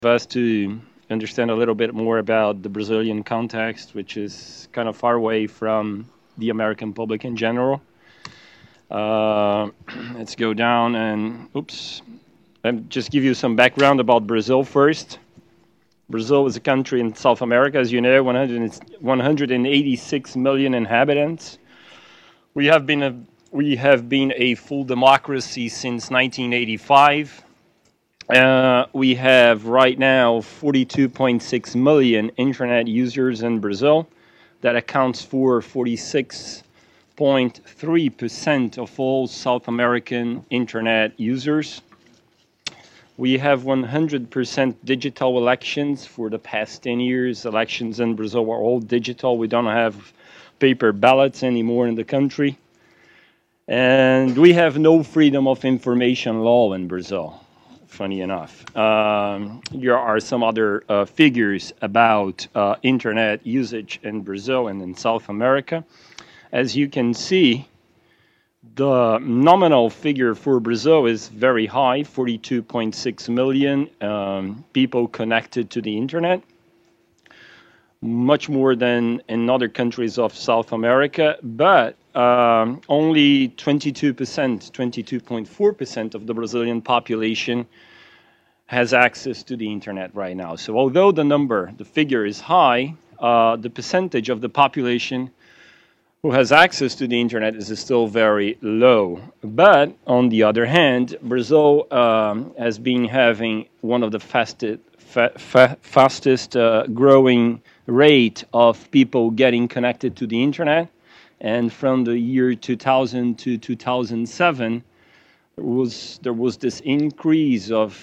us to understand a little bit more about the Brazilian context, which is kind of far away from the American public in general. Uh, let's go down and, oops, let me just give you some background about Brazil first. Brazil is a country in South America, as you know, 186 million inhabitants. We have been a full democracy since 1985. We have right now 42.6 million internet users in Brazil. That accounts for 46.3% of all South American internet users. We have 100% digital elections for the past 10 years. Elections in Brazil are all digital. We don't have paper ballots anymore in the country. And we have no freedom of information law in Brazil, funny enough. Here are some other figures about internet usage in Brazil and in South America. As you can see, the nominal figure for Brazil is very high, 42.6 million people connected to the internet, much more than in other countries of South America, but only 22%, 22.4% of the Brazilian population has access to the internet right now. So although the figure is high, the percentage of the population who has access to the internet is still very low. But on the other hand, Brazil has been having one of the fastest growing rate of people getting connected to the internet. And from the year 2000 to 2007, there was this increase of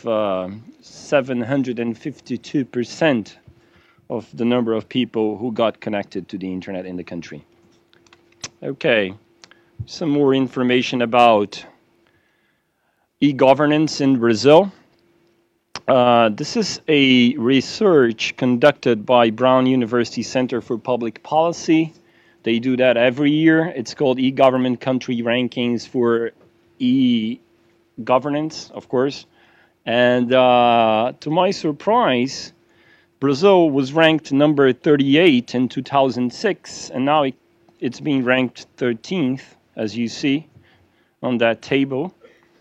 752% of the number of people who got connected to the internet in the country. Okay, some more information about e-governance in Brazil. This is a research conducted by Brown University Center for Public Policy. They do that every year. It's called e-government country rankings for e-governance, of course. And to my surprise, Brazil was ranked number 38 in 2006, and now it's being ranked 13th, as you see on that table.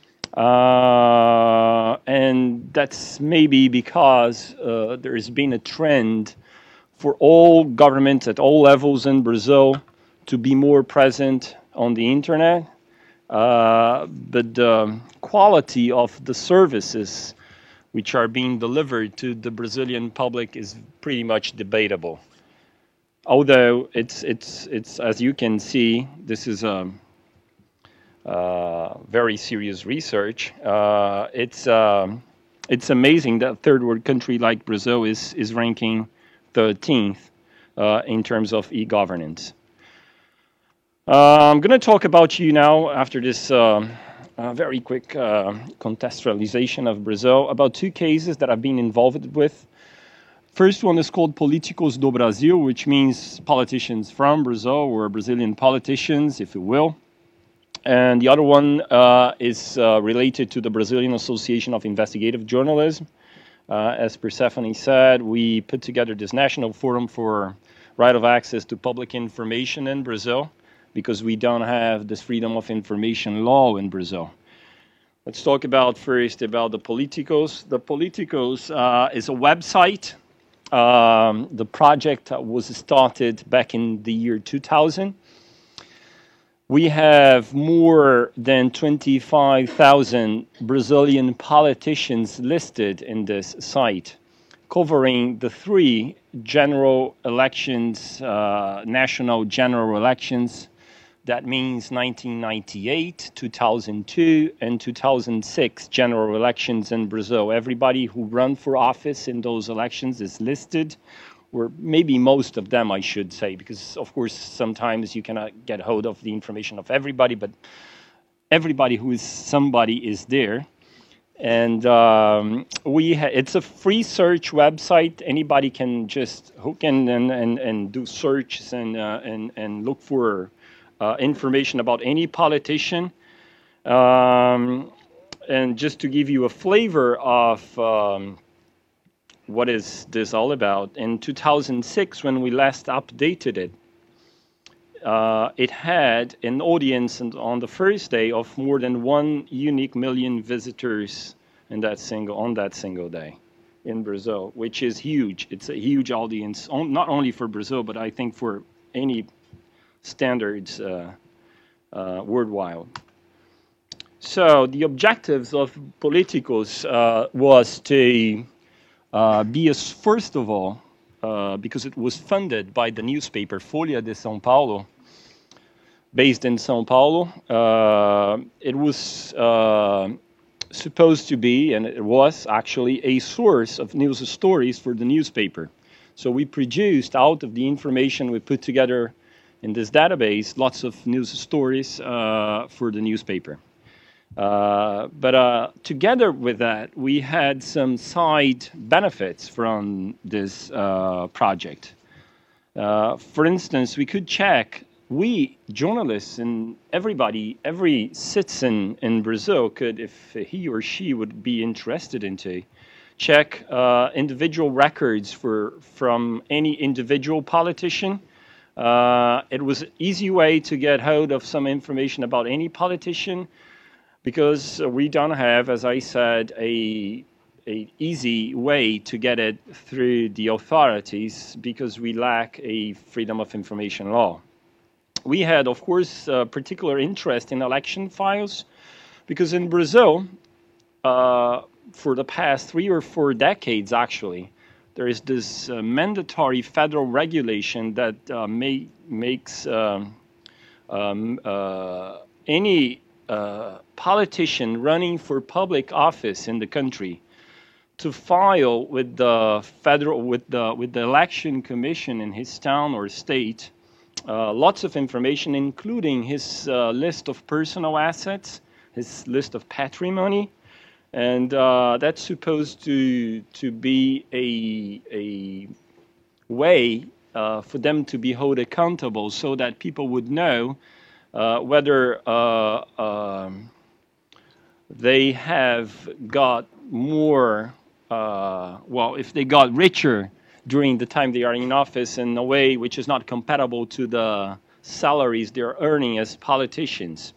And that's maybe because there has been a trend for all governments at all levels in Brazil to be more present on the internet. But the quality of the services which are being delivered to the Brazilian public is pretty much debatable. Although it's as you can see, this is a very serious research. It's amazing that a third world country like Brazil is ranking 13th in terms of e-governance. I'm going to talk about you now after this very quick contextualization of Brazil about two cases that I've been involved with. First one is called Políticos do Brasil, which means politicians from Brazil, or Brazilian politicians, if you will. And the other one is related to the Brazilian Association of Investigative Journalism. As Persephone said, we put together this national forum for right of access to public information in Brazil because we don't have this freedom of information law in Brazil. Let's talk first about the Políticos. The Políticos is a website. The project was started back in the year 2000. We have more than 25,000 Brazilian politicians listed in this site, covering the three general elections, national general elections. That means 1998, 2002, and 2006 general elections in Brazil. Everybody who ran for office in those elections is listed, or maybe most of them, I should say, because, of course, sometimes you cannot get hold of the information of everybody, but everybody who is somebody is there. And it's a free search website. Anybody can just hook in and do searches and look for information about any politician. And just to give you a flavor of what is this all about? In 2006, when we last updated it, it had an audience on the first day of more than 1 unique million visitors on that single day in Brazil, which is huge. It's a huge audience, not only for Brazil, but I think for any standards worldwide. So the objectives of Politicos was to be as, first of all, because it was funded by the newspaper Folha de São Paulo, based in São Paulo. It was supposed to be, and it was actually, a source of news stories for the newspaper. So we produced, out of the information we put together in this database, lots of news stories for the newspaper. But together with that, we had some side benefits from this project. For instance, we could check, we journalists and everybody, every citizen in Brazil could, if he or she would be interested into, check individual records from any individual politician. It was an easy way to get hold of some information about any politician, because we don't have, as I said, a easy way to get it through the authorities, because we lack a freedom of information law. We had, of course, particular interest in election files, because in Brazil, for the past 3 or 4 decades, actually, there is this mandatory federal regulation that makes any politician running for public office in the country to file with the election commission in his town or state lots of information, including his list of personal assets, his list of patrimony, and that's supposed to be a way for them to be held accountable, so that people would know whether they have got more, if they got richer during the time they are in office in a way which is not compatible to the salaries they're earning as politicians.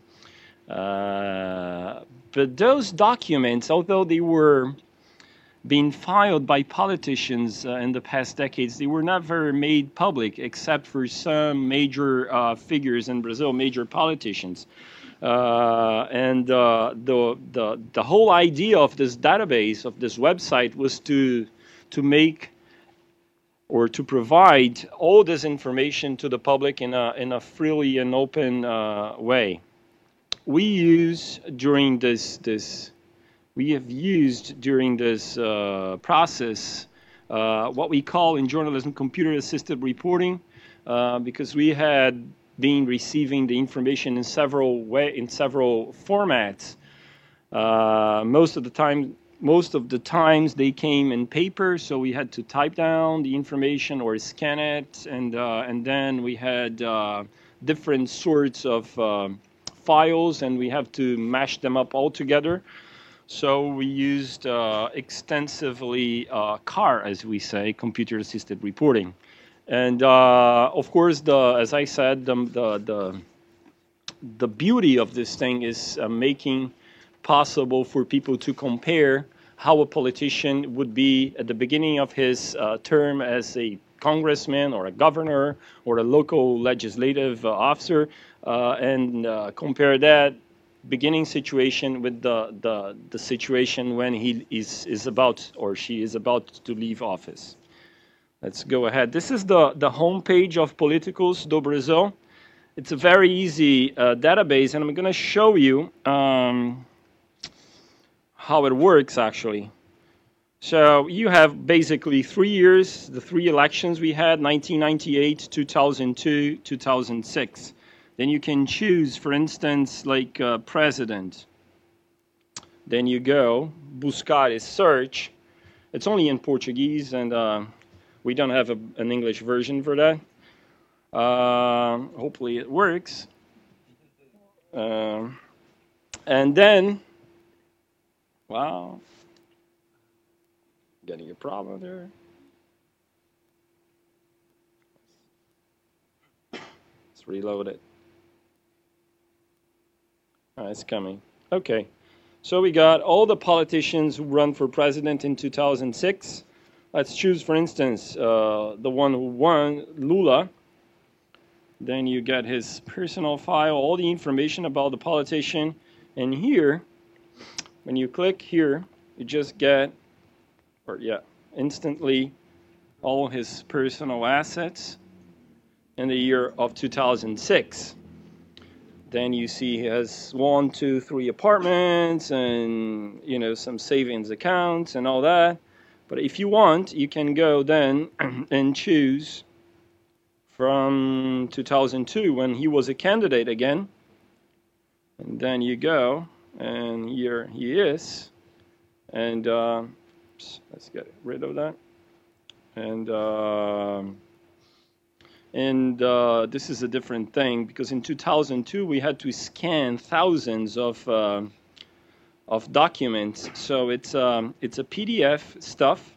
But those documents, although they were being filed by politicians in the past decades, they were never made public, except for some major figures in Brazil, major politicians. And the whole idea of this database, of this website, was to make, or to provide, all this information to the public in a freely and open way. We have used during this process what we call in journalism computer-assisted reporting, because we had been receiving the information in several formats. Most of the times they came in paper, so we had to type down the information or scan it, and then we had different sorts of files, and we have to mash them up all together. So we used extensively CAR, as we say, computer-assisted reporting. And of course, as I said, the beauty of this thing is making possible for people to compare how a politician would be at the beginning of his term as a congressman or a governor or a local legislative officer, and compare that beginning situation with the situation when he is about, or she is about, to leave office. Let's go ahead. This is the homepage of Politicos do Brasil. It's a very easy database, and I'm going to show you how it works, actually. So you have basically 3 years, the 3 elections we had, 1998, 2002, 2006. Then you can choose, for instance, like president. Then you go, buscar is search. It's only in Portuguese, and we don't have an English version for that. Hopefully it works. And then, wow. getting a problem there. Let's reload it. It's coming. Okay. So we got all the politicians who run for president in 2006. Let's choose, for instance, the one who won, Lula. Then you get his personal file, all the information about the politician. And here, when you click here, you just get, instantly all his personal assets in the year of 2006. Then you see he has 1, 2, 3 apartments and, some savings accounts and all that. But if you want, you can go then and choose from 2002 when he was a candidate again. And then you go, and here he is. And let's get rid of that. And this is a different thing, because in 2002 we had to scan thousands of documents. So it's a PDF stuff,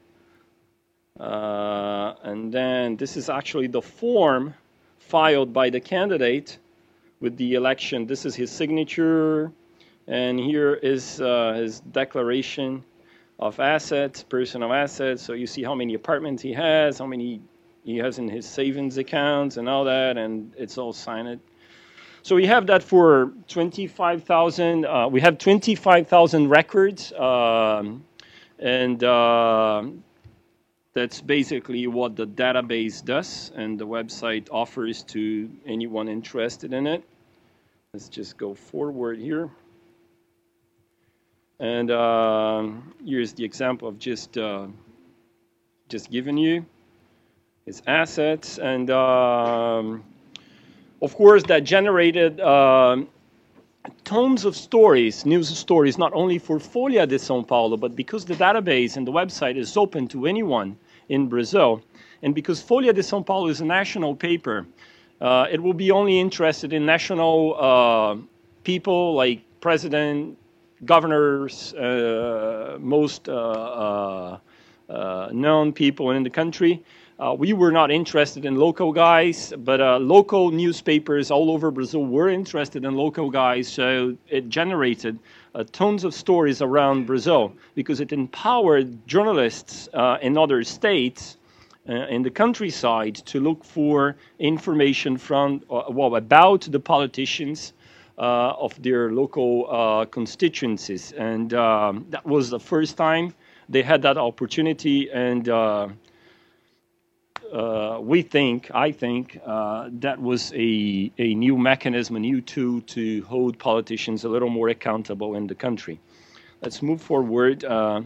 and then this is actually the form filed by the candidate with the election. This is his signature, and here is his declaration of assets, personal assets. So you see how many apartments he has, how many he has in his savings accounts and all that, and it's all signed. So we have that for 25,000. We have 25,000 records, and that's basically what the database does, and the website offers to anyone interested in it. Let's just go forward here. And here's the example of just giving you his assets, and of course that generated tons of stories, news stories, not only for Folha de São Paulo, but because the database and the website is open to anyone in Brazil, and because Folha de São Paulo is a national paper, it will be only interested in national people like president, governors, most known people in the country. We were not interested in local guys, but local newspapers all over Brazil were interested in local guys, so it generated tons of stories around Brazil, because it empowered journalists in other states in the countryside to look for information from, about the politicians of their local constituencies. And that was the first time they had that opportunity, and I think that was a new mechanism, a new tool to hold politicians a little more accountable in the country. Let's move forward,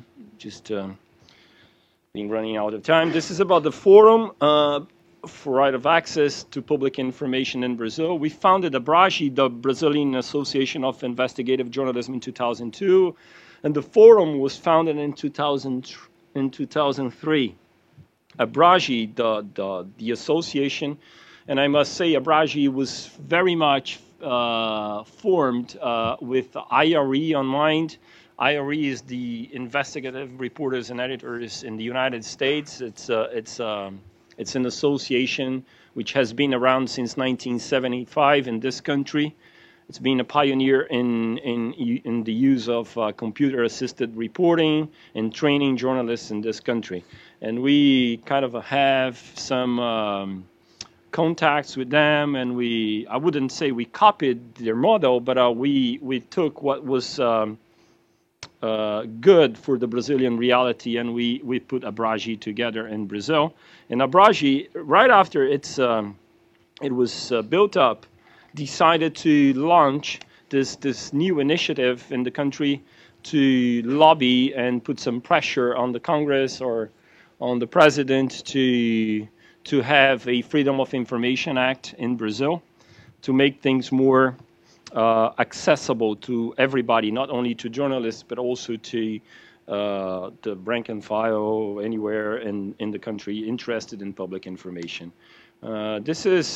been running out of time. This is about the Forum for Right of Access to Public Information in Brazil. We founded ABRAGE, the Brazilian Association of Investigative Journalism, in 2002, and the Forum was founded in 2003. ABRAGE, the association, and I must say ABRAGE was very much formed with IRE on mind. IRE is the Investigative Reporters and Editors in the United States. It's an association which has been around since 1975 in this country. It's been a pioneer in the use of computer-assisted reporting and training journalists in this country. And we kind of have some contacts with them, and I wouldn't say we copied their model, but we took what was good for the Brazilian reality, and we put ABRAGE together in Brazil. And ABRAGE, right after it was built up, decided to launch this new initiative in the country to lobby and put some pressure on the Congress or on the president to have a Freedom of Information Act in Brazil to make things more accessible to everybody, not only to journalists, but also to the rank and file anywhere in the country interested in public information. This is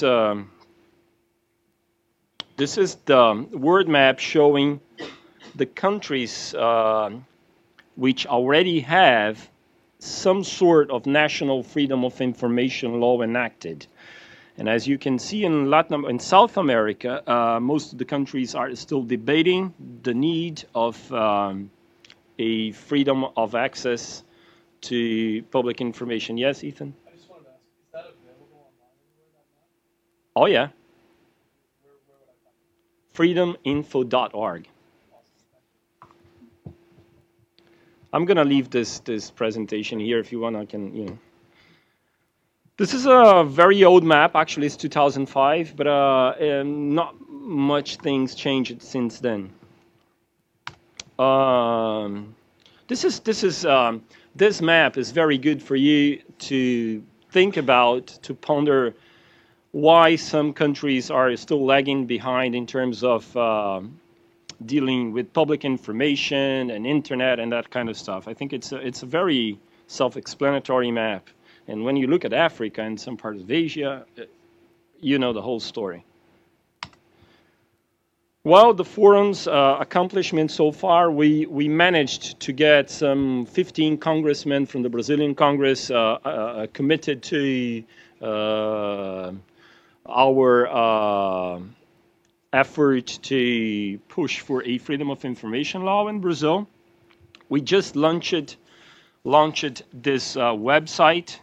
the word map showing the countries which already have some sort of national freedom of information law enacted. And as you can see in South America, most of the countries are still debating the need of a freedom of access to public information. Yes, Ethan? I just wanted to ask, is that available online anywhere, that map? Oh, yeah. Where would I find it? freedominfo.org. Awesome. I'm going to leave this presentation here. If you want, I can, This is a very old map. Actually, it's 2005, but not much things changed since then. This map is very good for you to think about, to ponder why some countries are still lagging behind in terms of dealing with public information and internet and that kind of stuff. I think it's a very self-explanatory map. And when you look at Africa and some parts of Asia, you know the whole story. Well, the forum's accomplishment so far, we managed to get some 15 congressmen from the Brazilian Congress committed to our effort to push for a freedom of information law in Brazil. We just launched this website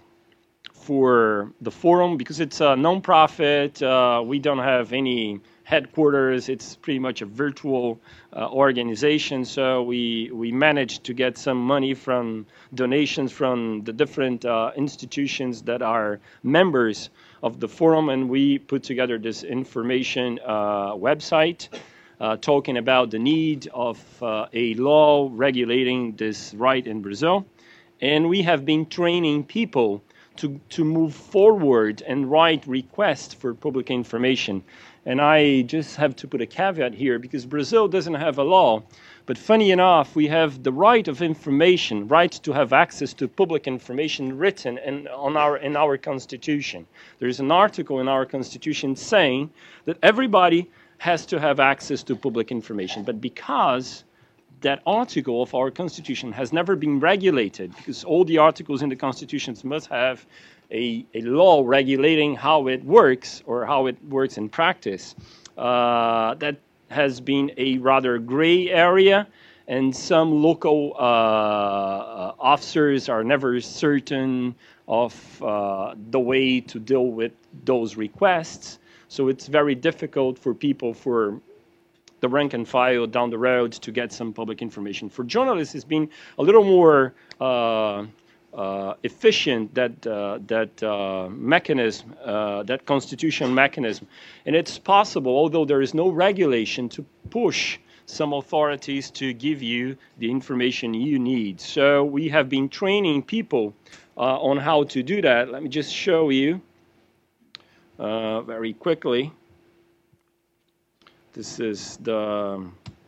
for the forum because it's a non-profit. We don't have any headquarters. It's pretty much a virtual organization. So we managed to get some money from donations from the different institutions that are members of the forum, and we put together this information website talking about the need of a law regulating this right in Brazil. And we have been training people to move forward and write requests for public information. And I just have to put a caveat here because Brazil doesn't have a law. But funny enough, we have the right of information, right to have access to public information written in our Constitution. There's an article in our Constitution saying that everybody has to have access to public information. But because that article of our Constitution has never been regulated, because all the articles in the Constitutions must have a law regulating how it works or how it works in practice. That has been a rather gray area, and some local officers are never certain of the way to deal with those requests. So it's very difficult for people, for the rank and file down the road to get some public information. For journalists, it's been a little more efficient, that mechanism, that constitutional mechanism. And it's possible, although there is no regulation, to push some authorities to give you the information you need. So we have been training people on how to do that. Let me just show you very quickly. This is the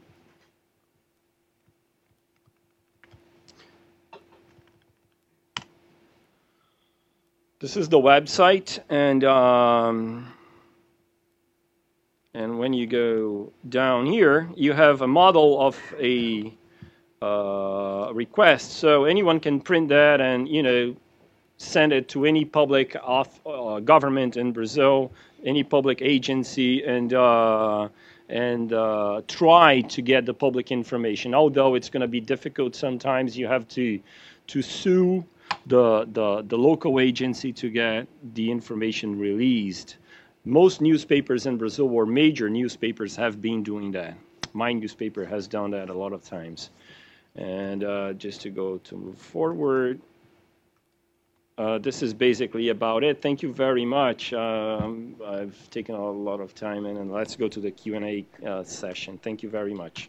website, and when you go down here, you have a model of a request. So anyone can print that and send it to any public government in Brazil, any public agency, and try to get the public information. Although it's going to be difficult sometimes, you have to sue the local agency to get the information released. Most newspapers in Brazil, or major newspapers, have been doing that. My newspaper has done that a lot of times. And just to move forward, this is basically about it. Thank you very much. I've taken a lot of time, and let's go to the Q&A session. Thank you very much.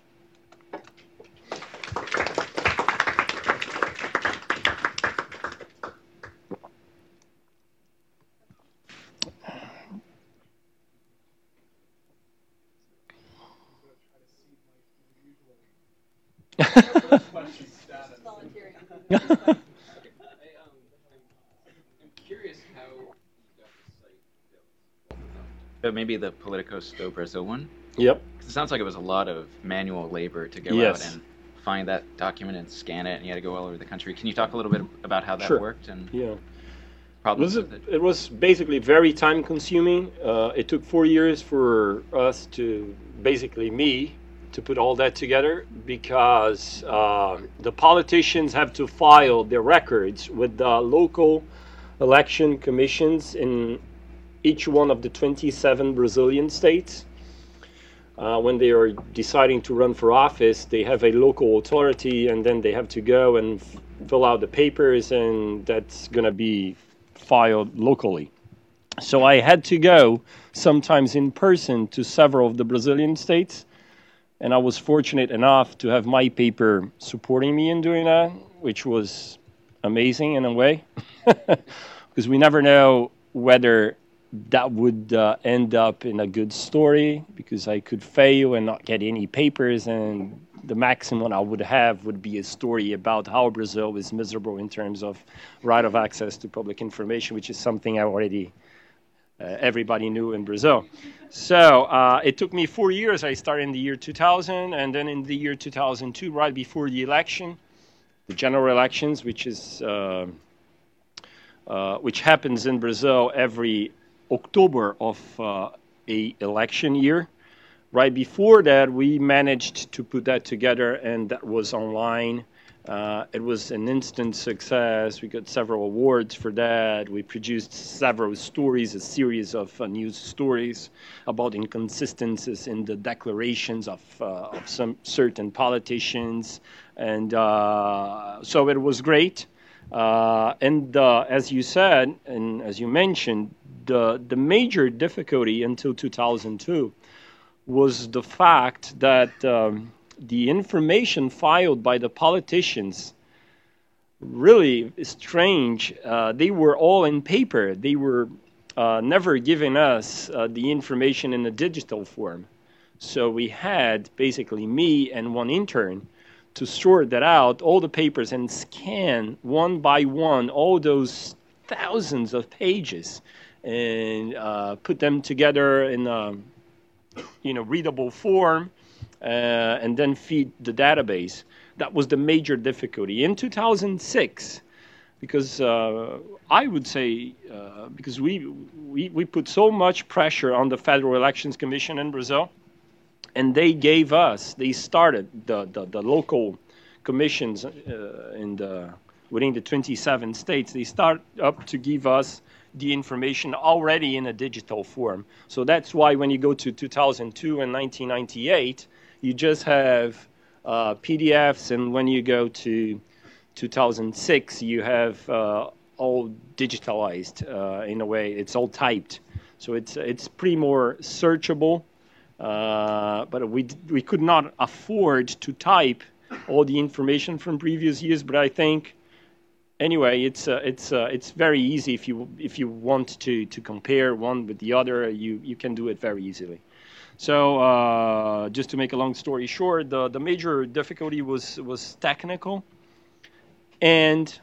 Maybe the Politicos do Brasil one? Yep. Because it sounds like it was a lot of manual labor to go Yes. out and find that document and scan it, and you had to go all over the country. Can you talk a little bit about how that Sure. worked and Yeah. problems with it? It was basically very time consuming. It took 4 years for us to, basically me, to put all that together because the politicians have to file their records with the local election commissions in each one of the 27 Brazilian states. When they are deciding to run for office, they have a local authority, and then they have to go and fill out the papers, and that's going to be filed locally. So I had to go sometimes in person to several of the Brazilian states, and I was fortunate enough to have my paper supporting me in doing that, which was amazing in a way, because we never know whether that would end up in a good story, because I could fail and not get any papers, and the maximum I would have would be a story about how Brazil is miserable in terms of right of access to public information, which is something I already everybody knew in Brazil. So it took me 4 years. I started in the year 2000, and then in the year 2002, right before the election, the general elections, which happens in Brazil every October of a election year. Right before that, we managed to put that together, and that was online. It was an instant success. We got several awards for that. We produced several stories, a series of news stories about inconsistencies in the declarations of some certain politicians. And so it was great. And as you said, and as you mentioned, the major difficulty until 2002 was the fact that the information filed by the politicians really strange. They were all in paper. They were never giving us the information in a digital form. So we had basically me and one intern to sort that out, all the papers, and scan one by one all those thousands of pages and put them together in a readable form, and then feed the database. That was the major difficulty. In 2006, because I would say, because we put so much pressure on the Federal Elections Commission in Brazil, and they started the local commissions within the 27 states. They start up to give us the information already in a digital form. So that's why when you go to 2002 and 1998, you just have PDFs, and when you go to 2006, you have all digitalized in a way. It's all typed, so it's pretty more searchable. But we could not afford to type all the information from previous years. But I think anyway, it's very easy if you want to compare one with the other. You can do it very easily. So just to make a long story short, the major difficulty was technical and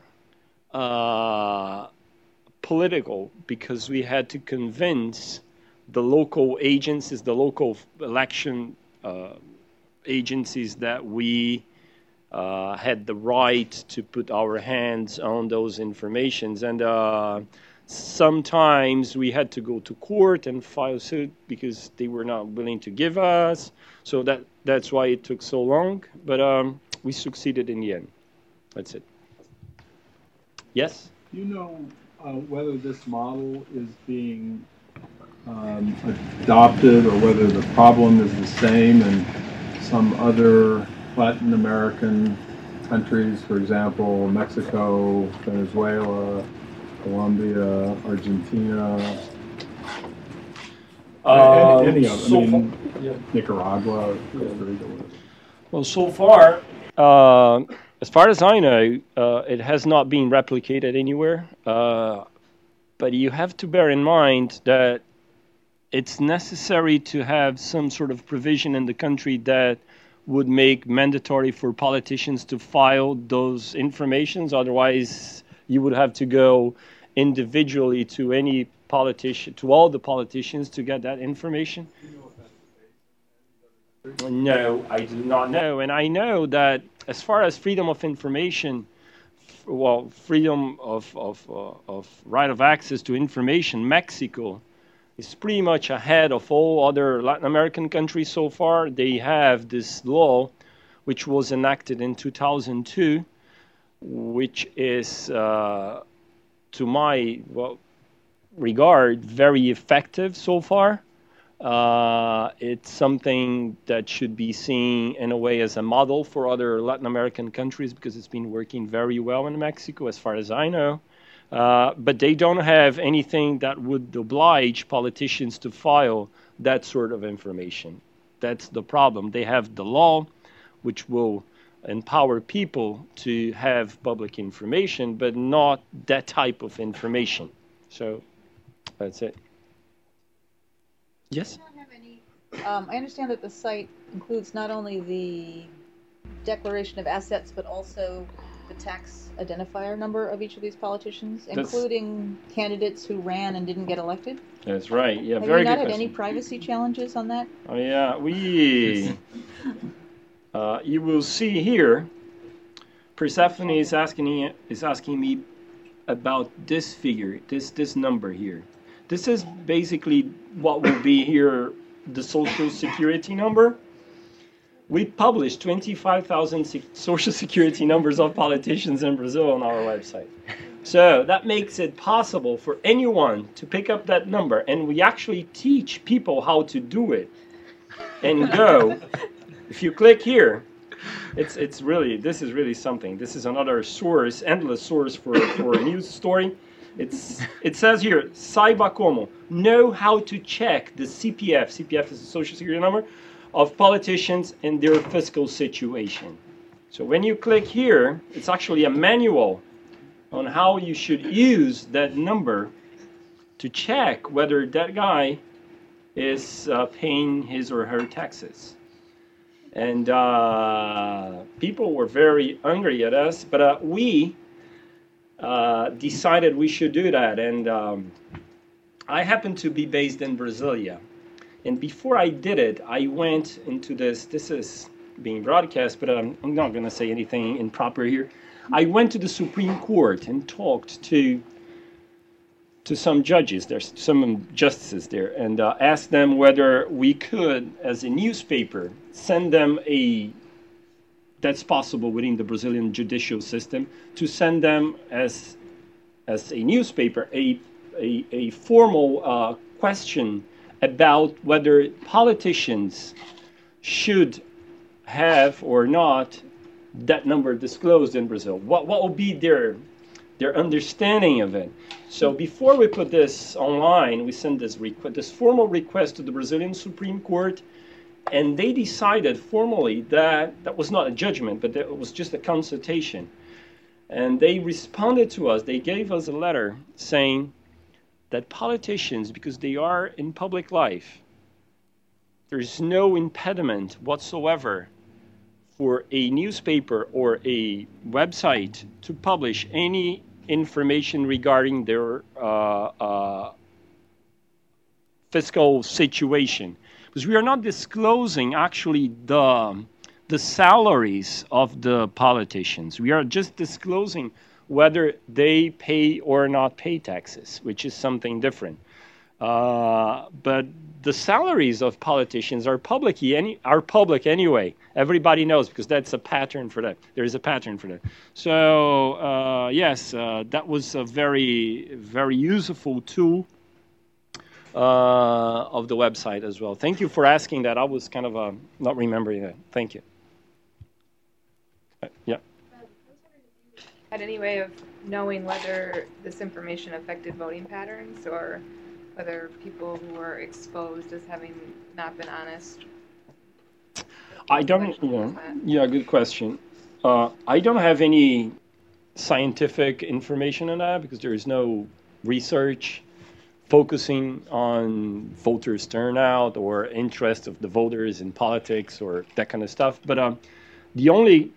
political, because we had to convince the local agencies, the local election agencies, that we had the right to put our hands on those informations. And sometimes we had to go to court and file suit because they were not willing to give us. So that's why it took so long. But we succeeded in the end. That's it. Yes? Do you know whether this model is being adopted, or whether the problem is the same in some other Latin American countries, for example, Mexico, Venezuela, Colombia, Argentina, any of them, Nicaragua, Costa Rica. Well, so far, as far as I know, it has not been replicated anywhere. But you have to bear in mind that it's necessary to have some sort of provision in the country that would make mandatory for politicians to file those informations. Otherwise, you would have to go individually to any politician, to all the politicians, to get that information. No, I do not know. And I know that as far as freedom of information, well, freedom of right of access to information, Mexico is pretty much ahead of all other Latin American countries so far. They have this law, which was enacted in 2002, which is, to my regard, very effective so far. It's something that should be seen in a way as a model for other Latin American countries because it's been working very well in Mexico, as far as I know. But they don't have anything that would oblige politicians to file that sort of information. That's the problem. They have the law, which will empower people to have public information, but not that type of information. So that's it. Yes? I understand that the site includes not only the declaration of assets, but also the tax identifier number of each of these politicians, including candidates who ran and didn't get elected. That's right. Yeah, Have very you not good had question. any privacy challenges on that? Oh yeah, you will see here. Persephone is asking me about this figure, this number here. This is basically what will be here the Social Security number. We published 25,000 Social Security numbers of politicians in Brazil on our website. So that makes it possible for anyone to pick up that number, and we actually teach people how to do it. And go, if you click here, it's really, this is really something. This is another source, endless source for a news story. It says here, saiba como, know how to check the CPF. CPF is the Social Security number of politicians and their fiscal situation. So when you click here, it's actually a manual on how you should use that number to check whether that guy is paying his or her taxes. And people were very angry at us, but we decided we should do that. And I happen to be based in Brasilia. And before I did it, I went into this is being broadcast, but I'm not going to say anything improper here. I went to the Supreme Court and talked to some judges, there's some justices there, and asked them whether we could, as a newspaper, send them that's possible within the Brazilian judicial system, to send them as a newspaper a formal question about whether politicians should have or not that number disclosed in Brazil. What will be their understanding of it? So before we put this online, we sent this formal request to the Brazilian Supreme Court, and they decided formally that was not a judgment, but that was just a consultation. And they responded to us. They gave us a letter saying that politicians, because they are in public life, there's no impediment whatsoever for a newspaper or a website to publish any information regarding their fiscal situation. Because we are not disclosing actually the salaries of the politicians. We are just disclosing whether they pay or not pay taxes, which is something different. But the salaries of politicians are public anyway. Everybody knows, because that's a pattern for that. There is a pattern for that. So yes, that was a very, very useful tool of the website as well. Thank you for asking that. I was kind of not remembering that. Thank you. Yeah. Had any way of knowing whether this information affected voting patterns, or whether people who were exposed as having not been honest? I don't. Yeah, good question. I don't have any scientific information on that because there is no research focusing on voters' turnout or interest of the voters in politics or that kind of stuff. But the only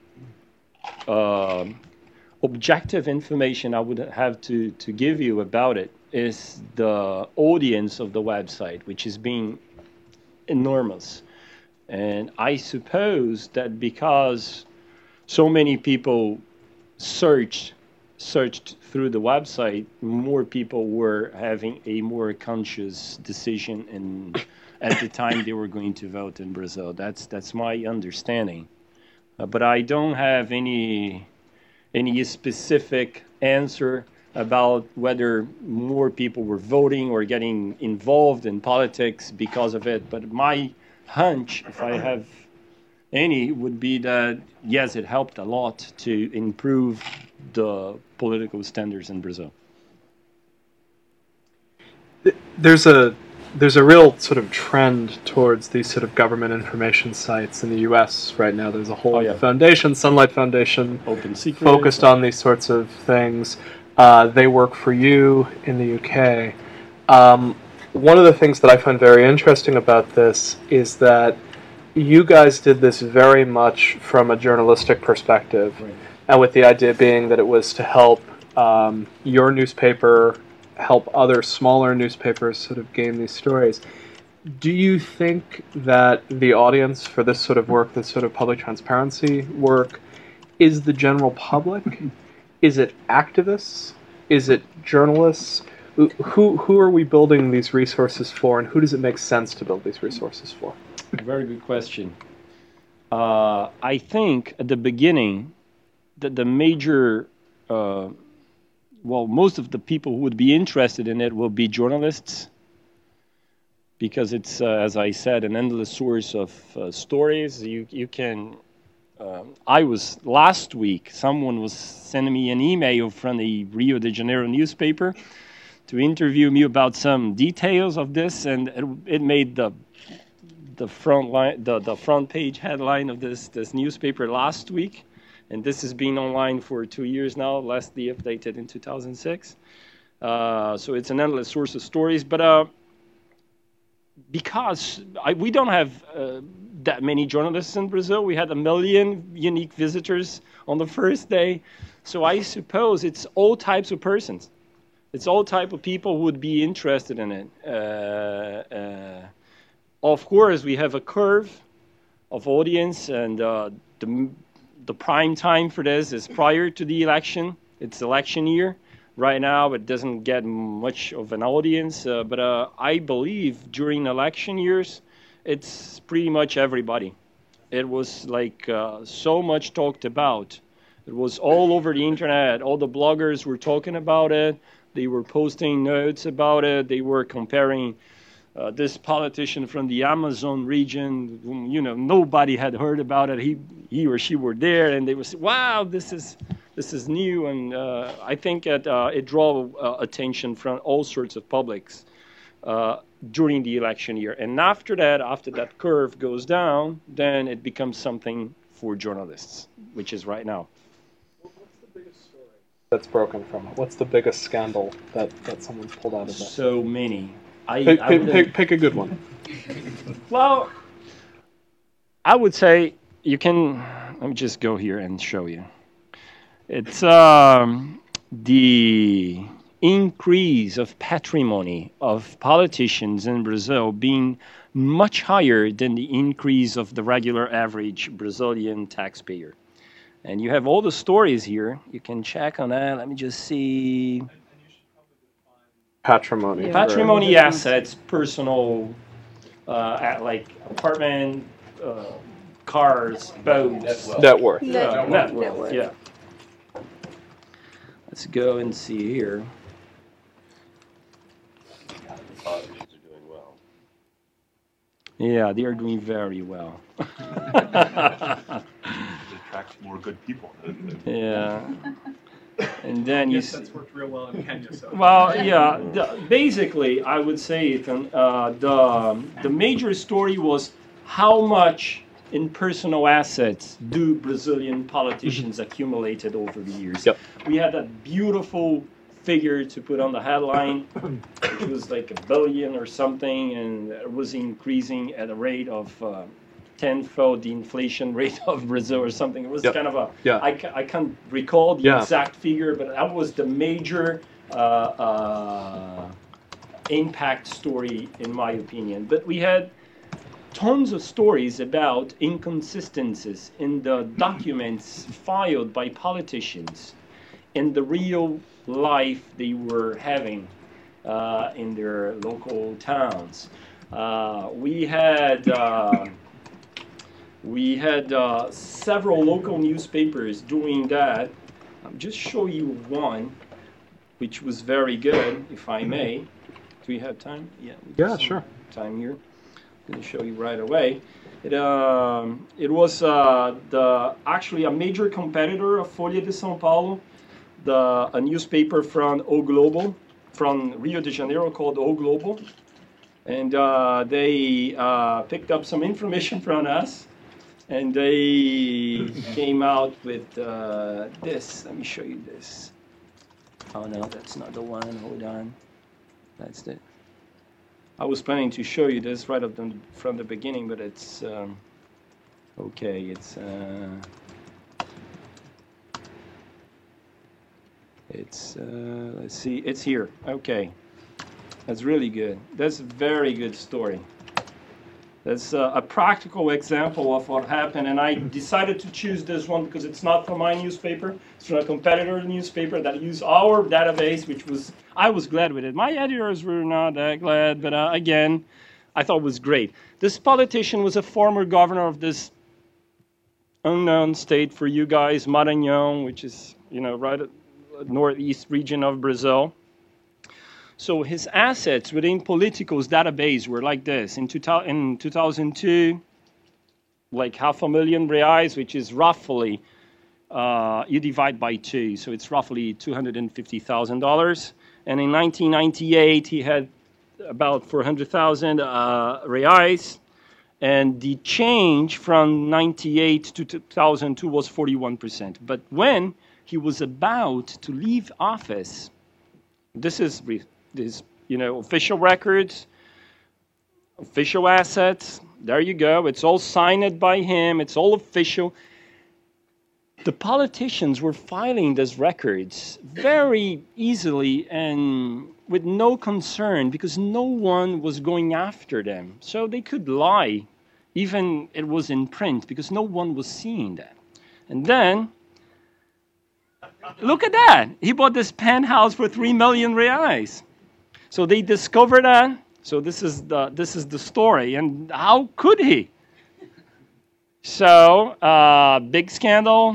objective information I would have to give you about it is the audience of the website, which is being enormous. And I suppose that because so many people searched through the website, more people were having a more conscious decision at the time they were going to vote in Brazil. That's my understanding. But I don't have any specific answer about whether more people were voting or getting involved in politics because of it. But my hunch, if I have any, would be that yes, it helped a lot to improve the political standards in Brazil. There's a real sort of trend towards these sort of government information sites in the U.S. right now. There's a whole foundation, Sunlight Foundation, Open Secret, focused on these sorts of things. They work for you in the UK. One of the things that I find very interesting about this is that you guys did this very much from a journalistic perspective, Right. and with the idea being that it was to help your newspaper help other smaller newspapers sort of gain these stories. Do you think that the audience for this sort of work, this sort of public transparency work, is the general public? Is it activists? Is it journalists? Who are we building these resources for, and who does it make sense to build these resources for? Very good question. I think at the beginning that the major, most of the people who would be interested in it will be journalists, because it's, as I said, an endless source of stories. You can. Last week, someone was sending me an email from the Rio de Janeiro newspaper to interview me about some details of this, and it made the front page headline of this newspaper last week, and this has been online for 2 years now, lastly updated in 2006. So it's an endless source of stories, but because we don't have that many journalists in Brazil, we had 1 million unique visitors on the first day, so I suppose it's all types of persons. It's all type of people who would be interested in it. Of course, we have a curve of audience, and the prime time for this is prior to the election. It's election year. Right now, it doesn't get much of an audience, but I believe during election years, it's pretty much everybody. It was like so much talked about. It was all over the internet. All the bloggers were talking about it. They were posting notes about it. They were comparing this politician from the Amazon region, whom, nobody had heard about it. He or she were there, and they would say, "Wow, this is new." And I think it drew attention from all sorts of publics during the election year. And after that curve goes down, then it becomes something for journalists, which is right now. That's broken from it? What's the biggest scandal that someone's pulled out of that? So many. Pick a good one. Well, I would say you can. Let me just go here and show you. It's the increase of patrimony of politicians in Brazil being much higher than the increase of the regular average Brazilian taxpayer. And you have all the stories here. You can check on that. Let me just see. Patrimony. Yeah. Patrimony, assets, personal, like apartment, cars, boats. Net worth. Net worth, yeah. Let's go and see here. Politicians are doing well. Yeah, they are doing very well. It attracts more good people. Yeah. And then Yes, that's worked real well in Kenya. So. Well, yeah. Basically, I would say, Ethan, the major story was how much in personal assets do Brazilian politicians accumulated over the years. Yep. We had a beautiful figure to put on the headline, which was like $1 billion or something, and it was increasing at a rate of tenfold the inflation rate of Brazil or something. It was kind of I can't recall the exact figure, but that was the major impact story in my opinion. But we had tons of stories about inconsistencies in the documents filed by politicians in the real life they were having in their local towns. We had several local newspapers doing that. I'll just show you one, which was very good, if I may. Do we have time? Yeah. Yeah, sure. Time here. I'm going to show you right away. It was actually a major competitor of Folha de São Paulo, a newspaper from O Globo, from Rio de Janeiro called O Globo. And they picked up some information from us. And they came out with this. Let me show you this. Oh no, that's not the one. Hold on. That's it. I was planning to show you this right up from the beginning, but it's okay. It's let's see. It's here. Okay, that's really good. That's a very good story. That's a practical example of what happened, and I decided to choose this one because it's not from my newspaper. It's from a competitor newspaper that used our database, I was glad with it. My editors were not that glad, but again, I thought it was great. This politician was a former governor of this unknown state for you guys, Maranhão, which is, right at the northeast region of Brazil. So his assets within Politico's database were like this. In 2002, like R$500,000, which is roughly, you divide by 2, so it's roughly $250,000. And in 1998, he had about 400,000 reais. And the change from 98 to 2002 was 41%. But when he was about to leave office, this is official records, official assets. There you go. It's all signed by him. It's all official. The politicians were filing these records very easily and with no concern because no one was going after them. So they could lie, even it was in print, because no one was seeing that. And then, look at that. He bought this penthouse for 3 million reais. So they discovered that. So this is the story. And how could he? So big scandal.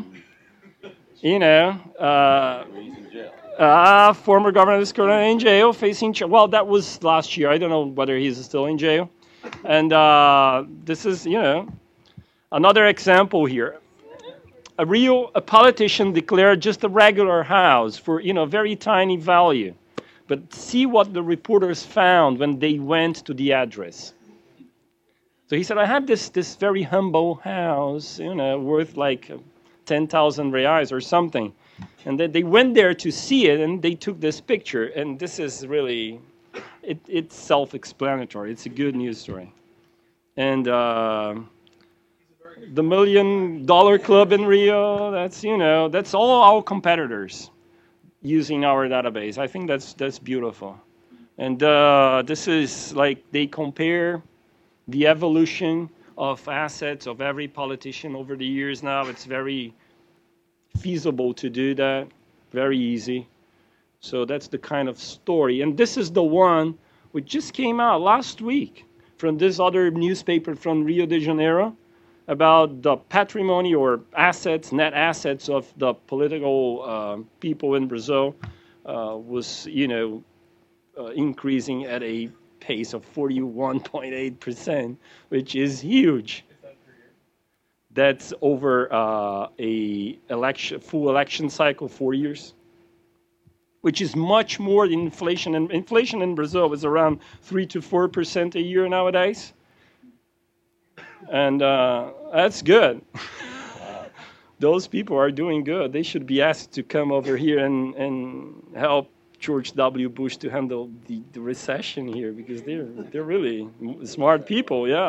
Former governor is currently in jail, facing. Well, that was last year. I don't know whether he's still in jail. And this is another example here. A politician declared just a regular house for very tiny value. But see what the reporters found when they went to the address. So he said, I have this very humble house, worth like 10,000 reais or something. And then they went there to see it, and they took this picture. And this is really, it's self-explanatory. It's a good news story. And the $1 Million Club in Rio, that's all our competitors using our database. I think that's beautiful. And this is like they compare the evolution of assets of every politician over the years now. It's very feasible to do that, very easy. So that's the kind of story. And this is the one which just came out last week from this other newspaper from Rio de Janeiro about the patrimony or assets, net assets of the political people in Brazil was, increasing at a pace of 41.8%, which is huge. That's over a full election cycle, 4 years, which is much more than inflation. And inflation in Brazil is around 3 to 4% a year nowadays. And that's good. Those people are doing good. They should be asked to come over here and help George W. Bush to handle the recession here, because they're really smart people, yeah.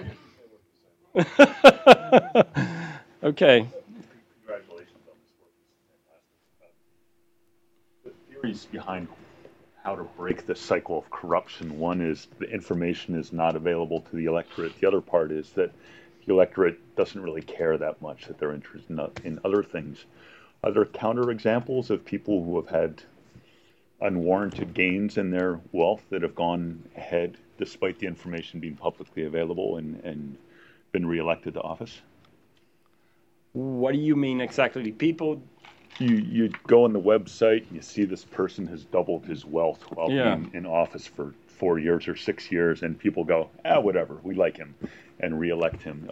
Okay. Congratulations on this work. It's fantastic. The theories behind how to break the cycle of corruption. One is the information is not available to the electorate. The other part is that the electorate doesn't really care that much, that they're interested in other things. Are there counterexamples of people who have had unwarranted gains in their wealth that have gone ahead despite the information being publicly available and been reelected to office? What do you mean exactly? People... You go on the website and you see this person has doubled his wealth while being in office for 4 years or 6 years, and people go, whatever, we like him, and reelect him.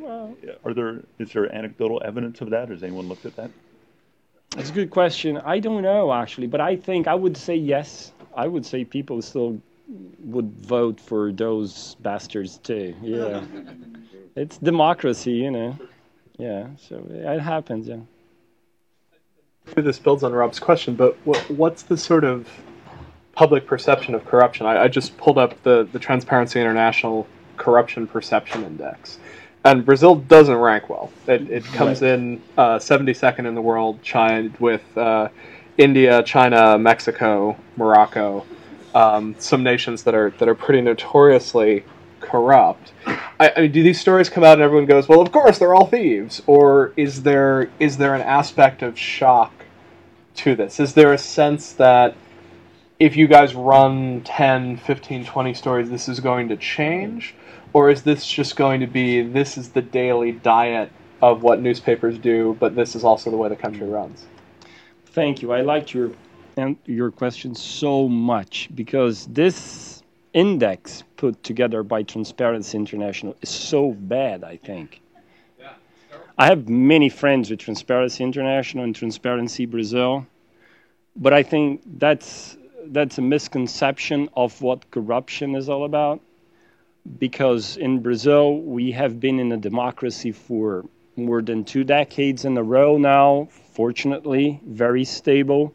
Is there anecdotal evidence of that? Has anyone looked at that? That's a good question. I don't know, actually, but I think I would say yes. I would say people still would vote for those bastards too. Yeah. It's democracy, you know. Yeah, so it happens, yeah. Maybe this builds on Rob's question, but what's the sort of public perception of corruption? I just pulled up the Transparency International Corruption Perception Index, and Brazil doesn't rank well. It comes in 72nd in the world, China with India, China, Mexico, Morocco, some nations that are pretty notoriously corrupt. I mean, do these stories come out and everyone goes, well, of course, they're all thieves? Or is there an aspect of shock to this? Is there a sense that if you guys run 10, 15, 20 stories, this is going to change? Or is this just going to be, this is the daily diet of what newspapers do, but this is also the way the country runs? Thank you. I liked your question so much, because this index put together by Transparency International is so bad, I think. I have many friends with Transparency International and Transparency Brazil, but I think that's a misconception of what corruption is all about, because in Brazil we have been in a democracy for more than 2 decades in a row now, fortunately, very stable,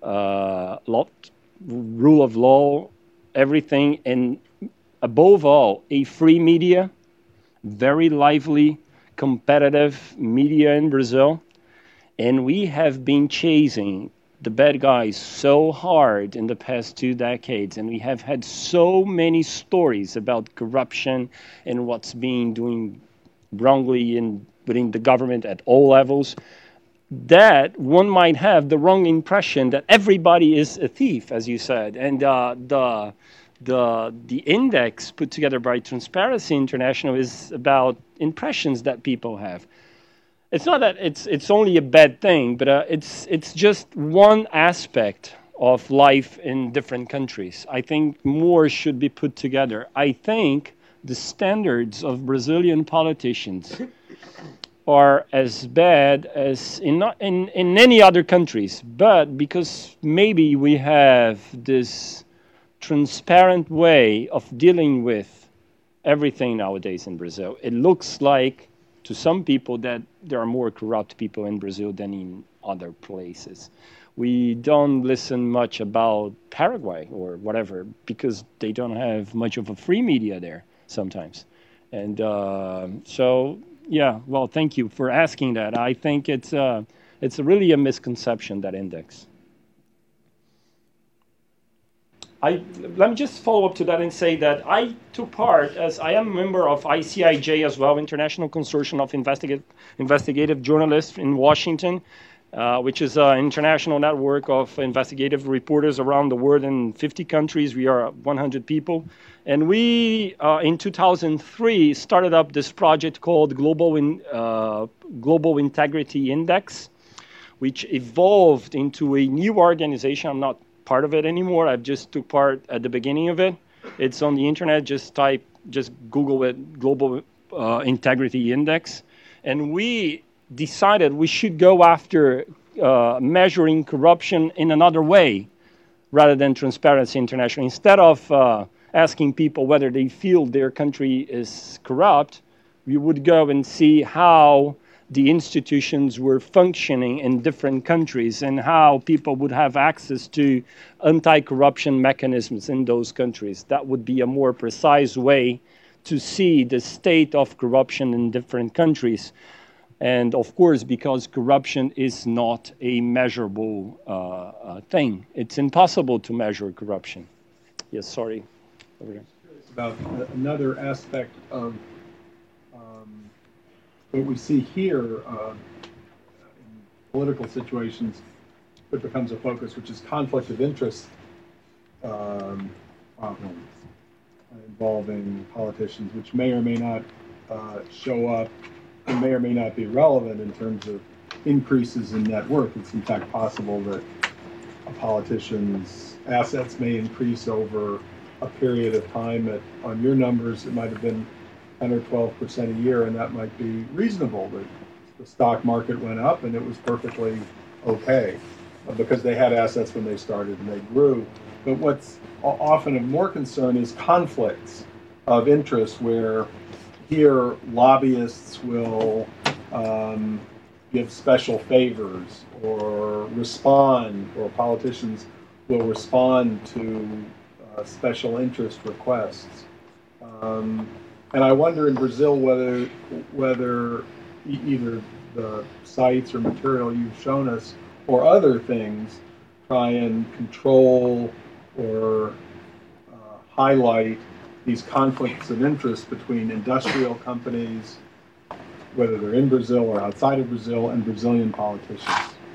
rule of law, everything, and above all, a free media, very lively, competitive media in Brazil. And we have been chasing the bad guys so hard in the past 2 decades, and we have had so many stories about corruption and what's being doing wrongly within the government at all levels, that one might have the wrong impression that everybody is a thief, as you said. And the index put together by Transparency International is about impressions that people have. It's not that it's only a bad thing, but it's just one aspect of life in different countries. I think more should be put together. I think the standards of Brazilian politicians are as bad as in any other countries, but because maybe we have this transparent way of dealing with everything nowadays in Brazil, it looks like to some people that there are more corrupt people in Brazil than in other places. We don't listen much about Paraguay or whatever because they don't have much of a free media there sometimes. And so, yeah, well, thank you for asking that. I think it's really a misconception, that index. Let me just follow up to that and say that I took part, as I am a member of ICIJ as well, International Consortium of Investigative Journalists in Washington, which is an international network of investigative reporters around the world in 50 countries. We are 100 people. And we, in 2003, started up this project called Global Integrity Index, which evolved into a new organization. I'm not part of it anymore. I've just took part at the beginning of it. It's on the internet. Just Google it, Global Integrity Index. And we decided we should go after measuring corruption in another way rather than Transparency International. Instead of asking people whether they feel their country is corrupt, we would go and see how the institutions were functioning in different countries and how people would have access to anti-corruption mechanisms in those countries. That would be a more precise way to see the state of corruption in different countries. And of course, because corruption is not a measurable thing, it's impossible to measure corruption. Yes, sorry. Over there. About another aspect of what we see here in political situations, it becomes a focus, which is conflict of interest problems involving politicians, which may or may not show up and may or may not be relevant in terms of increases in net worth. It's in fact possible that a politician's assets may increase over a period of time. On your numbers, it might have been 10 or 12% a year, and that might be reasonable. That the stock market went up and it was perfectly okay because they had assets when they started and they grew. But what's often of more concern is conflicts of interest, where here lobbyists will give special favors or respond, or politicians will respond to special interest requests. And I wonder in Brazil whether either the sites or material you've shown us or other things try and control or highlight these conflicts of interest between industrial companies, whether they're in Brazil or outside of Brazil, and Brazilian politicians.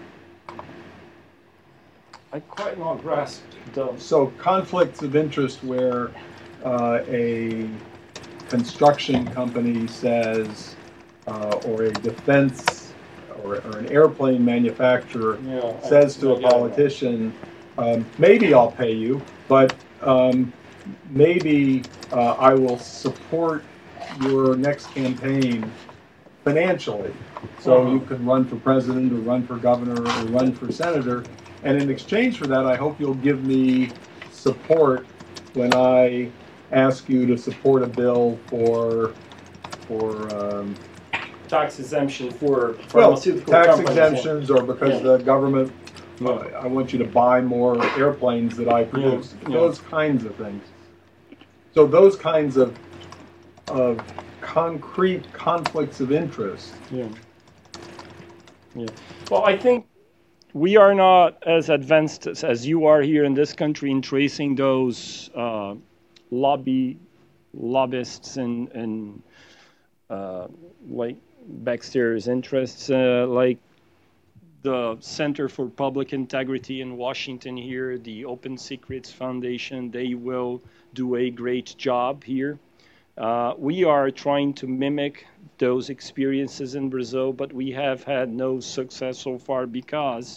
I quite not grasp those. So conflicts of interest where a construction company says, or a defense or an airplane manufacturer says to a politician, maybe I'll pay you, but maybe I will support your next campaign financially. So you can run for president or run for governor or run for senator. And in exchange for that, I hope you'll give me support when I ask you to support a bill for tax exemption for pharmaceutical tax companies. exemptions, or because the government, I want you to buy more airplanes that I produce. Those kinds of things. So those kinds of concrete conflicts of interest. Yeah. Well, I think we are not as advanced as you are here in this country in tracing those lobbyists and like Baxter's interests, like the Center for Public Integrity in Washington here, the Open Secrets Foundation. They will do a great job here. We are trying to mimic those experiences in Brazil, but we have had no success so far because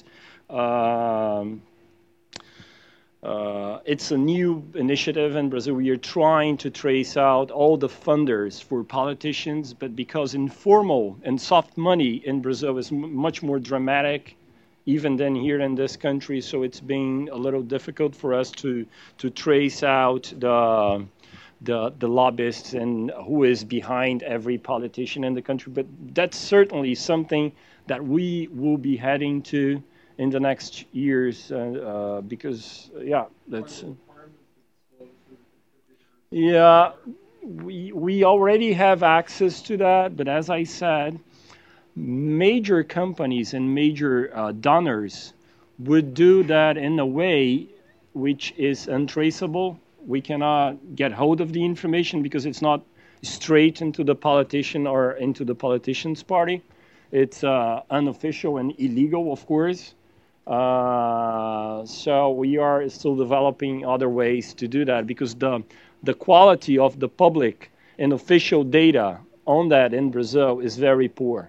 it's a new initiative in Brazil. We are trying to trace out all the funders for politicians, but because informal and soft money in Brazil is much more dramatic even than here in this country, so it's been a little difficult for us to trace out the lobbyists and who is behind every politician in the country. But that's certainly something that we will be heading to in the next years, because that's we already have access to that. But as I said, major companies and major donors would do that in a way which is untraceable. We cannot get hold of the information because it's not straight into the politician or into the politician's party. It's unofficial and illegal, of course. So we are still developing other ways to do that, because the quality of the public and official data on that in Brazil is very poor.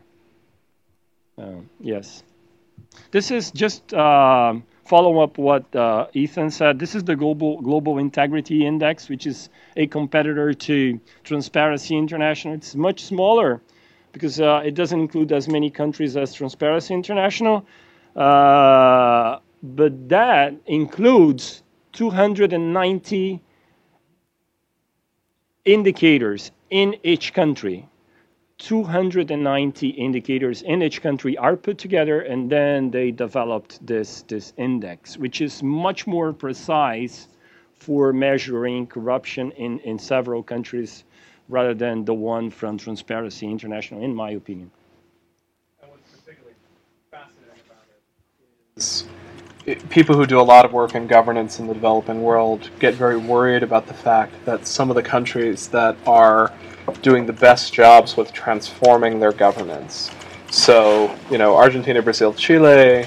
Yes. This is just follow up what Ethan said. This is the Global Integrity Index, which is a competitor to Transparency International. It's much smaller because it doesn't include as many countries as Transparency International. But that includes 290 indicators in each country. 290 indicators in each country are put together, and then they developed this index, which is much more precise for measuring corruption in several countries rather than the one from Transparency International, in my opinion. people who do a lot of work in governance in the developing world get very worried about the fact that some of the countries that are doing the best jobs with transforming their governance, so, Argentina, Brazil, Chile,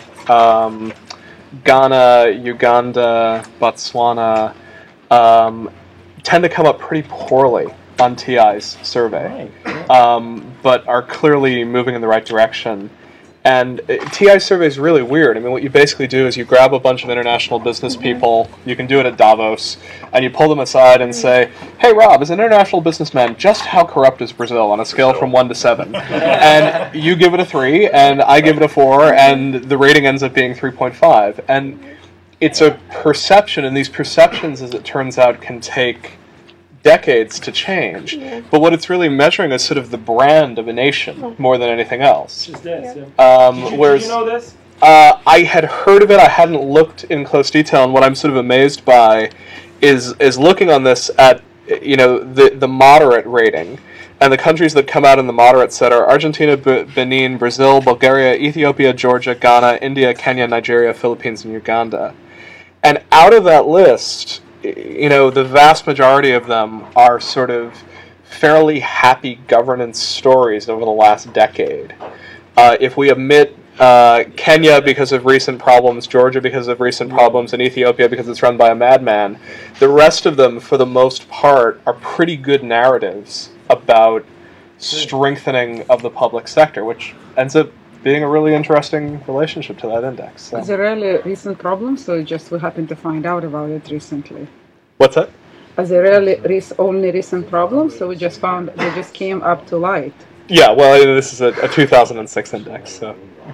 Ghana, Uganda, Botswana, tend to come up pretty poorly on TI's survey, but are clearly moving in the right direction. And TI survey is really weird. I mean, what you basically do is you grab a bunch of international business people, you can do it at Davos, and you pull them aside and say, hey, Rob, as an international businessman, just how corrupt is Brazil on a scale from 1 to 7? And you give it a 3, and I give it a 4, and the rating ends up being 3.5. And it's a perception, and these perceptions, as it turns out, can take decades to change. Yeah. But what it's really measuring is sort of the brand of a nation more than anything else. Just this, Did you know this? I had heard of it. I hadn't looked in close detail, and what I'm sort of amazed by is looking on this at the moderate rating. And the countries that come out in the moderate set are Argentina, Benin, Brazil, Bulgaria, Ethiopia, Georgia, Ghana, India, Kenya, Nigeria, Philippines, and Uganda. And out of that list, the vast majority of them are sort of fairly happy governance stories over the last decade. If we omit Kenya because of recent problems, Georgia because of recent problems, and Ethiopia because it's run by a madman, the rest of them, for the most part, are pretty good narratives about strengthening of the public sector, which ends up being a really interesting relationship to that index. So. Is it really recent problem, so just we happen to find out about it recently? What's that? Is it really only recent problem, so we just found they just came up to light? Yeah, well, this is a 2006 index, so.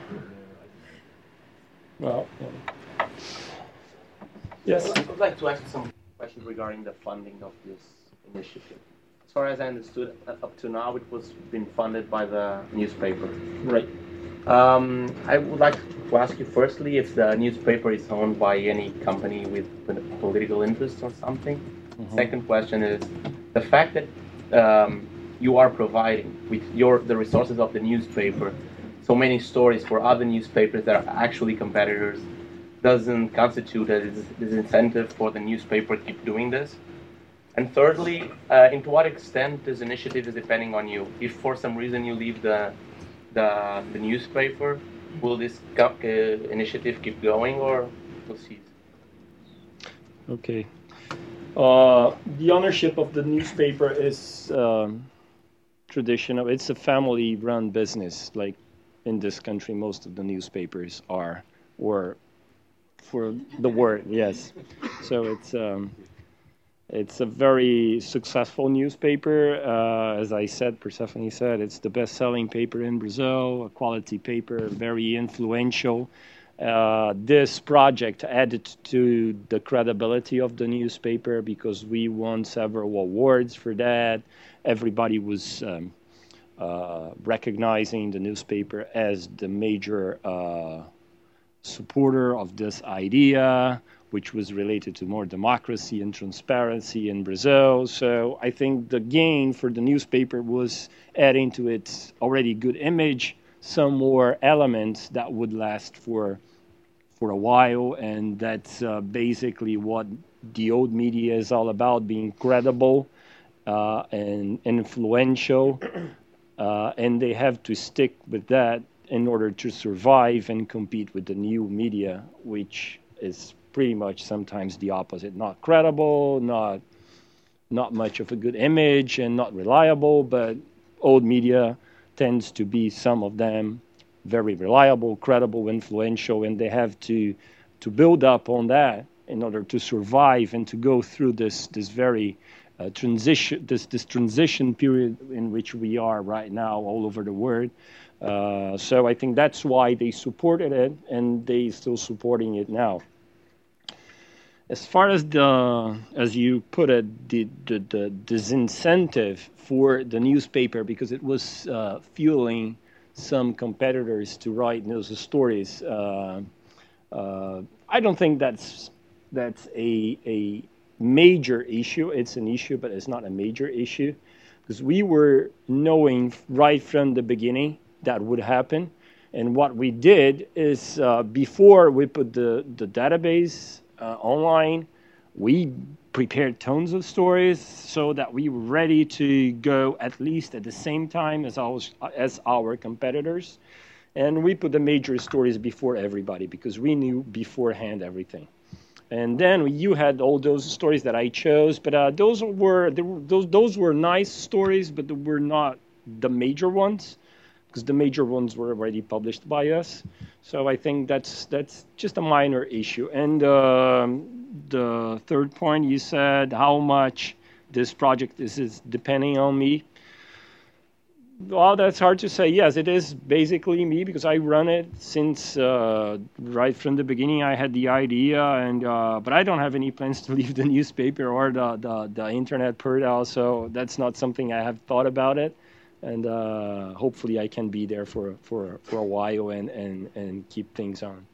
Well, yes. I would like to ask some questions regarding the funding of this initiative. As far as I understood, up to now, it was being funded by the newspaper. Right. I would like to ask you firstly if the newspaper is owned by any company with political interest or something. Mm-hmm. Second question is the fact that you are providing with the resources of the newspaper so many stories for other newspapers that are actually competitors doesn't constitute a disincentive for the newspaper to keep doing this. And thirdly, to what extent this initiative is depending on you? If for some reason you leave the newspaper, will this initiative keep going or will cease? Okay. The ownership of the newspaper is traditional. It's a family-run business. Like in this country, most of the newspapers are, or for the word, yes. So it's a very successful newspaper. As I said, Persephone said, it's the best-selling paper in Brazil, a quality paper, very influential. This project added to the credibility of the newspaper because we won several awards for that. Everybody was recognizing the newspaper as the major supporter of this idea, which was related to more democracy and transparency in Brazil. So I think the gain for the newspaper was adding to its already good image some more elements that would last for a while, and that's basically what the old media is all about, being credible and influential, and they have to stick with that in order to survive and compete with the new media, which is pretty much sometimes the opposite. Not credible, not much of a good image, and not reliable, but old media tends to be, some of them, very reliable, credible, influential, and they have to build up on that in order to survive and to go through this very transition period in which we are right now all over the world. So I think that's why they supported it, and they still supporting it now. As far as as you put it, the disincentive for the newspaper, because it was fueling some competitors to write news stories. I don't think that's a major issue. It's an issue, but it's not a major issue, because we were knowing right from the beginning that would happen, And what we did is before we put the database online, we prepared tons of stories so that we were ready to go at least at the same time as our competitors. And we put the major stories before everybody because we knew beforehand everything. And then you had all those stories that I chose, but those were nice stories, but they were not the major ones, because the major ones were already published by us. So I think that's just a minor issue. And the third point, you said how much this project is depending on me. Well, that's hard to say. Yes, it is basically me because I run it since right from the beginning. I had the idea, and but I don't have any plans to leave the newspaper or the internet portal. So that's not something I have thought about it. And hopefully I can be there for a while and keep things on.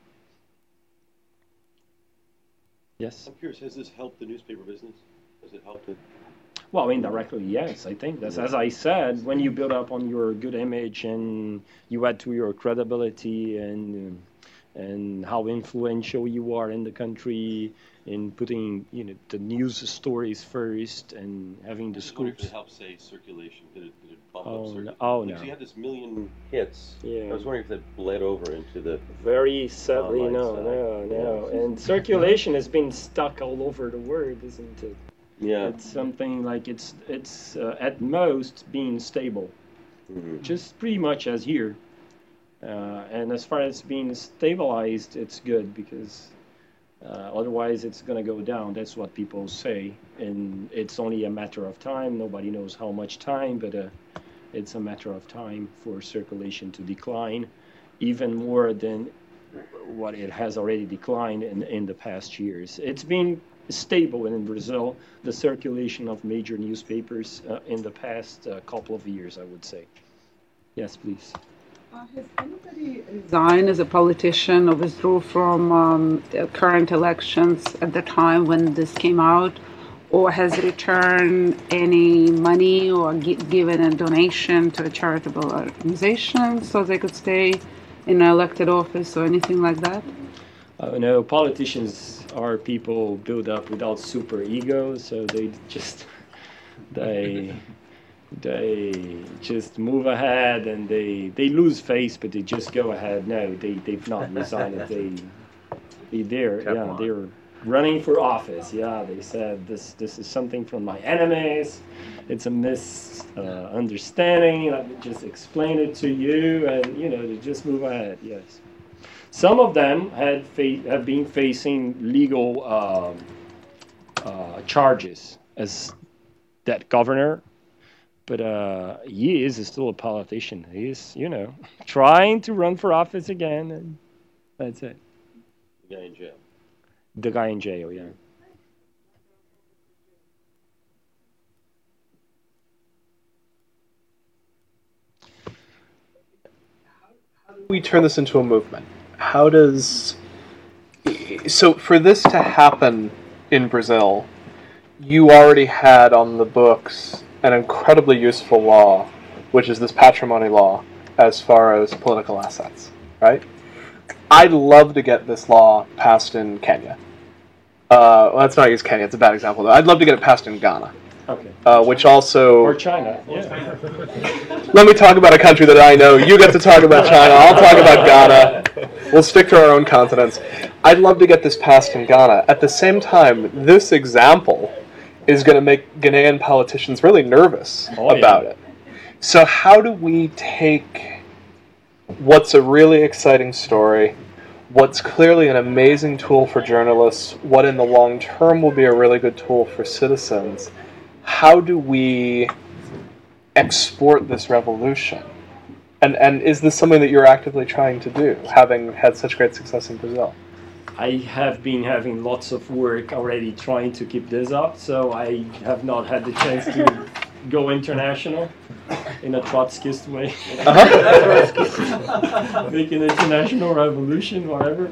Yes? I'm curious, has this helped the newspaper business? Has it helped it? Well, indirectly, yes. I think that's, as I said, when you build up on your good image and you add to your credibility and how influential you are in the country in putting the news stories first and having the scoops. Did it help, say, circulation? Did it bump up circulation? Oh, Because no. you had this million hits. Yeah. I was wondering if that bled over into the... Very sadly, no. And circulation has been stuck all over the world, isn't it? Yeah. It's something like it's at most being stable, just pretty much as here. And as far as being stabilized, it's good because otherwise it's going to go down. That's what people say. And it's only a matter of time. Nobody knows how much time, but it's a matter of time for circulation to decline even more than what it has already declined in the past years. It's been stable in Brazil, the circulation of major newspapers in the past couple of years, I would say. Yes, please. Has anybody resigned as a politician or withdrew from current elections at the time when this came out, or has returned any money or given a donation to a charitable organization so they could stay in an elected office or anything like that? No, politicians are people built up without super egos, so they just move ahead and they lose face, but they just go ahead. No, they've not resigned. They're running for office. Yeah, they said this is something from my enemies. It's a misunderstanding. Let me just explain it to you, and they just move ahead. Yes. Some of them have been facing legal charges as that governor, but he is still a politician. He's, trying to run for office again, and that's it. The guy in jail. The guy in jail, yeah. We turn this into a movement. So for this to happen in Brazil, you already had on the books an incredibly useful law, which is this patrimony law, as far as political assets, right? I'd love to get this law passed in Kenya. Well, let's not use Kenya, it's a bad example, though. I'd love to get it passed in Ghana. Okay. Which also... Or China, yeah. Let me talk about a country that I know. You get to talk about China. I'll talk about Ghana. We'll stick to our own continents. I'd love to get this passed in Ghana. At the same time, this example is going to make Ghanaian politicians really nervous about it. So how do we take what's a really exciting story, what's clearly an amazing tool for journalists, what in the long term will be a really good tool for citizens, how do we export this revolution? And is this something that you're actively trying to do, having had such great success in Brazil? I have been having lots of work already trying to keep this up, so I have not had the chance to go international in a Trotskyist way. Make an international revolution, whatever.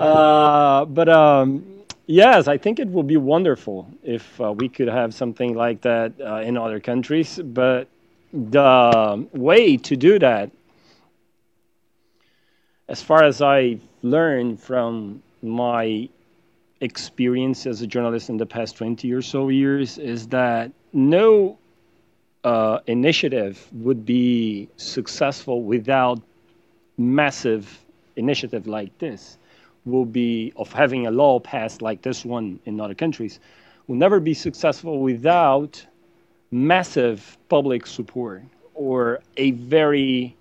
Yes, I think it would be wonderful if we could have something like that in other countries. But the way to do that as far as I learned from my experience as a journalist in the past 20 or so years, is that no initiative would be successful without massive initiative like this, will be of having a law passed like this one in other countries, will never be successful without massive public support or a very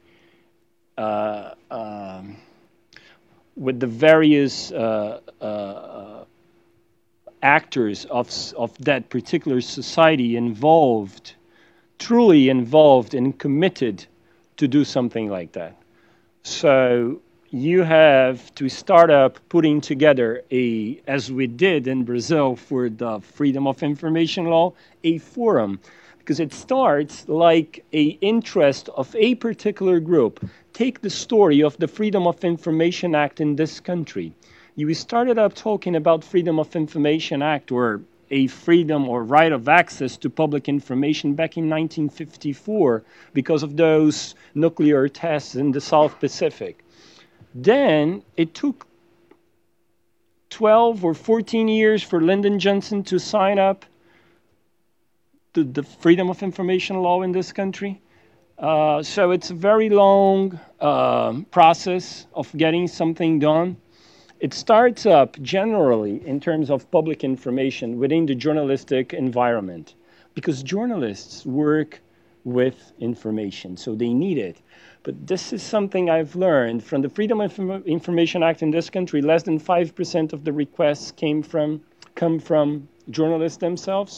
with the various actors of that particular society involved, truly involved and committed to do something like that. So you have to start up putting together as we did in Brazil for the Freedom of Information Law, a forum, because it starts like a interest of a particular group. Take the story of the Freedom of Information Act in this country. You started up talking about Freedom of Information Act, or a freedom or right of access to public information back in 1954 because of those nuclear tests in the South Pacific. Then it took 12 or 14 years for Lyndon Johnson to sign up the Freedom of Information Law in this country. So it's a very long process of getting something done. It starts up generally in terms of public information within the journalistic environment, because journalists work with information, so they need it. But this is something I've learned from the Freedom of Information Act in this country. Less than 5% of the requests come from journalists themselves.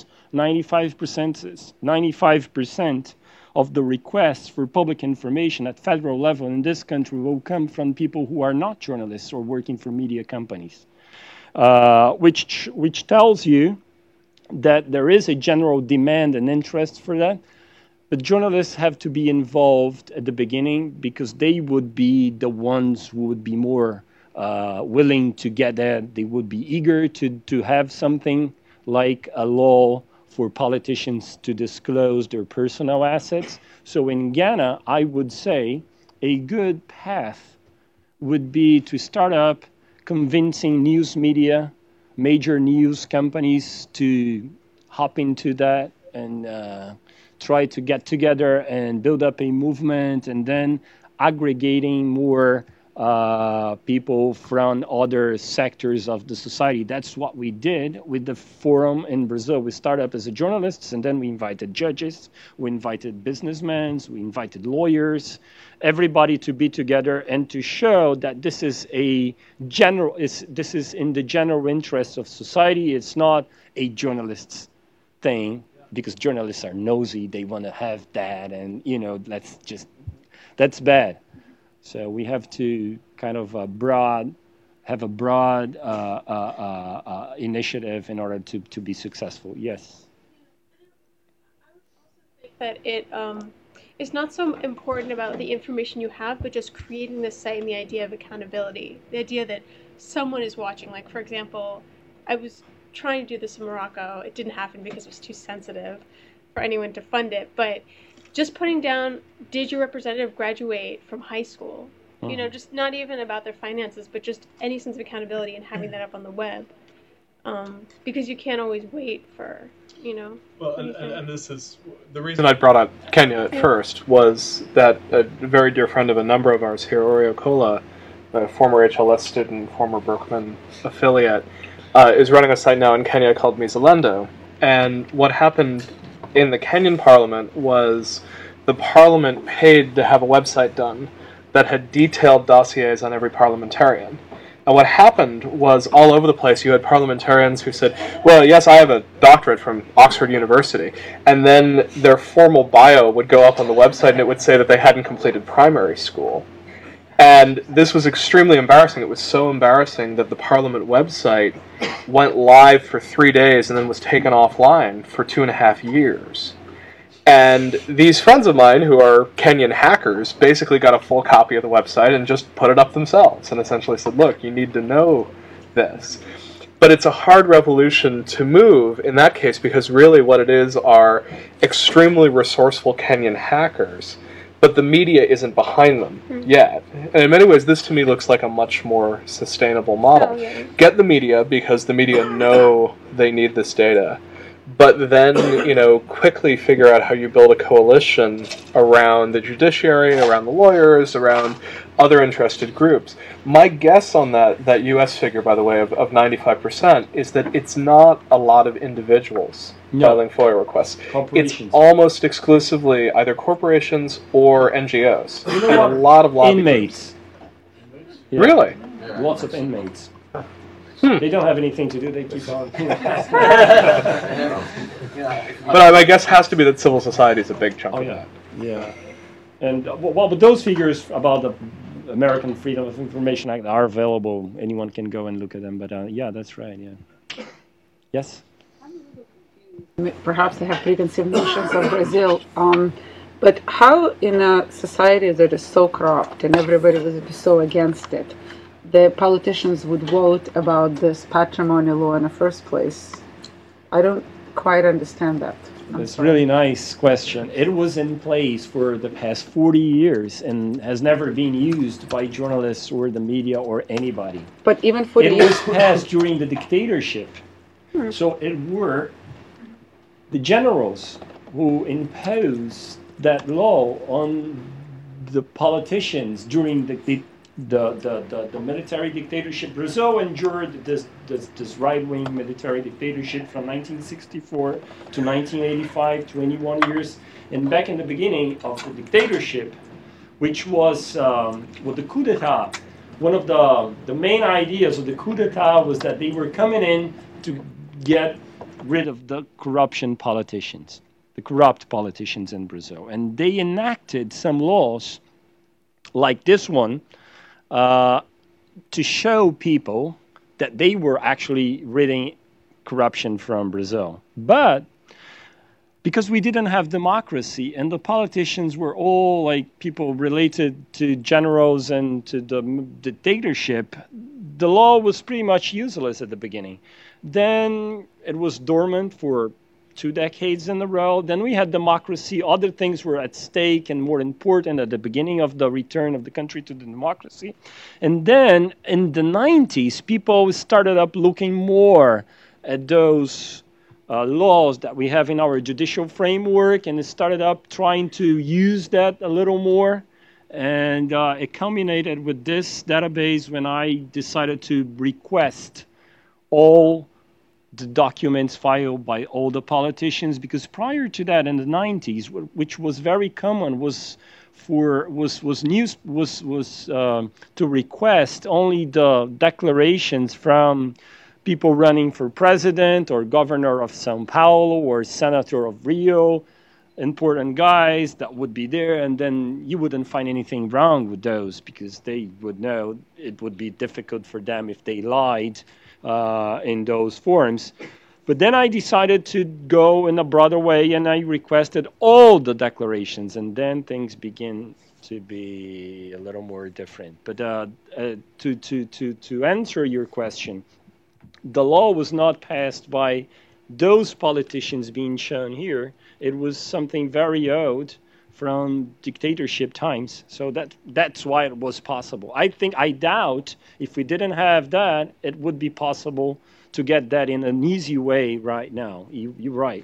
95% of the requests for public information at federal level in this country will come from people who are not journalists or working for media companies, which tells you that there is a general demand and interest for that. But journalists have to be involved at the beginning, because they would be the ones who would be more willing to get that. They would be eager to have something like a law for politicians to disclose their personal assets. So in Ghana, I would say a good path would be to start up convincing news media, major news companies to hop into that and try to get together and build up a movement, and then aggregating more people from other sectors of the society. That's what we did with the forum in Brazil. We started up as a journalists, and then we invited judges, we invited businessmen, we invited lawyers, everybody to be together and to show that this is in the general interest of society. It's not a journalist's thing, because journalists are nosy, they want to have that, and that's bad. So we have to kind of have a broad initiative in order to be successful. Yes. That it's not so important about the information you have, but just creating the site and the idea of accountability. The idea that someone is watching. Like, for example, I was trying to do this in Morocco. It didn't happen because it was too sensitive for anyone to fund it. But just putting down, did your representative graduate from high school? Just not even about their finances, but just any sense of accountability and having that up on the web. Because you can't always wait for, Well, and this is the reason I brought up Kenya at first, was that a very dear friend of a number of ours here, Oreo Kola, a former HLS student, former Berkman affiliate, is running a site now in Kenya called Mzalendo. And what happened in the Kenyan parliament was the parliament paid to have a website done that had detailed dossiers on every parliamentarian. And what happened was, all over the place, you had parliamentarians who said, well, yes, I have a doctorate from Oxford University. And then their formal bio would go up on the website, and it would say that they hadn't completed primary school. And this was extremely embarrassing. It was so embarrassing that the Parliament website went live for 3 days and then was taken offline for 2.5 years. And these friends of mine, who are Kenyan hackers, basically got a full copy of the website and just put it up themselves and essentially said, look, you need to know this. But it's a hard revolution to move in that case, because really what it is are extremely resourceful Kenyan hackers but the media isn't behind them yet. And in many ways, this to me looks like a much more sustainable model. Oh, yeah. Get the media because the media know they need this data, but then, quickly figure out how you build a coalition around the judiciary, around the lawyers, around other interested groups. My guess on that US figure, by the way, of 95%, is that it's not a lot of individuals filing FOIA requests. It's almost exclusively either corporations or NGOs. And a lot of lobby inmates. Yeah. Really? Lots of inmates. They don't have anything to do, they keep on. But my guess has to be that civil society is a big chunk of that. Yeah. And but those figures about the American Freedom of Information Act are available. Anyone can go and look at them. But yeah, that's right. Yeah. Yes. Perhaps they have preconceived notions of Brazil. But how in a society that is so corrupt and everybody would be so against it, the politicians would vote about this patrimony law in the first place? I don't quite understand that. That's a really nice question. It was in place for the past 40 years and has never been used by journalists or the media or anybody. But even 40 years... It was passed during the dictatorship. So it were the generals who imposed that law on the politicians during the military dictatorship. Brazil endured this right-wing military dictatorship from 1964 to 1985, 21 years. And back in the beginning of the dictatorship, which was with the coup d'etat, one of the main ideas of the coup d'etat was that they were coming in to get rid of the corrupt politicians in Brazil. And they enacted some laws like this one, to show people that they were actually ridding corruption from Brazil. But because we didn't have democracy and the politicians were all like people related to generals and to the dictatorship, the law was pretty much useless at the beginning. Then it was dormant for 2 decades in a row. Then we had democracy. Other things were at stake and more important at the beginning of the return of the country to the democracy. And then in the 90s, people started up looking more at those laws that we have in our judicial framework, and it started up trying to use that a little more. And it culminated with this database when I decided to request all the documents filed by all the politicians, because prior to that in the 90s, which was very common, was to request only the declarations from people running for president or governor of São Paulo or senator of Rio, important guys that would be there, and then you wouldn't find anything wrong with those because they would know it would be difficult for them if they lied in those forms. But then I decided to go in a broader way, and I requested all the declarations, and then things begin to be a little more different. But to answer your question, the law was not passed by those politicians being shown here. It was something very old from dictatorship times. So that's why it was possible. I doubt if we didn't have that, it would be possible to get that in an easy way right now. You're right.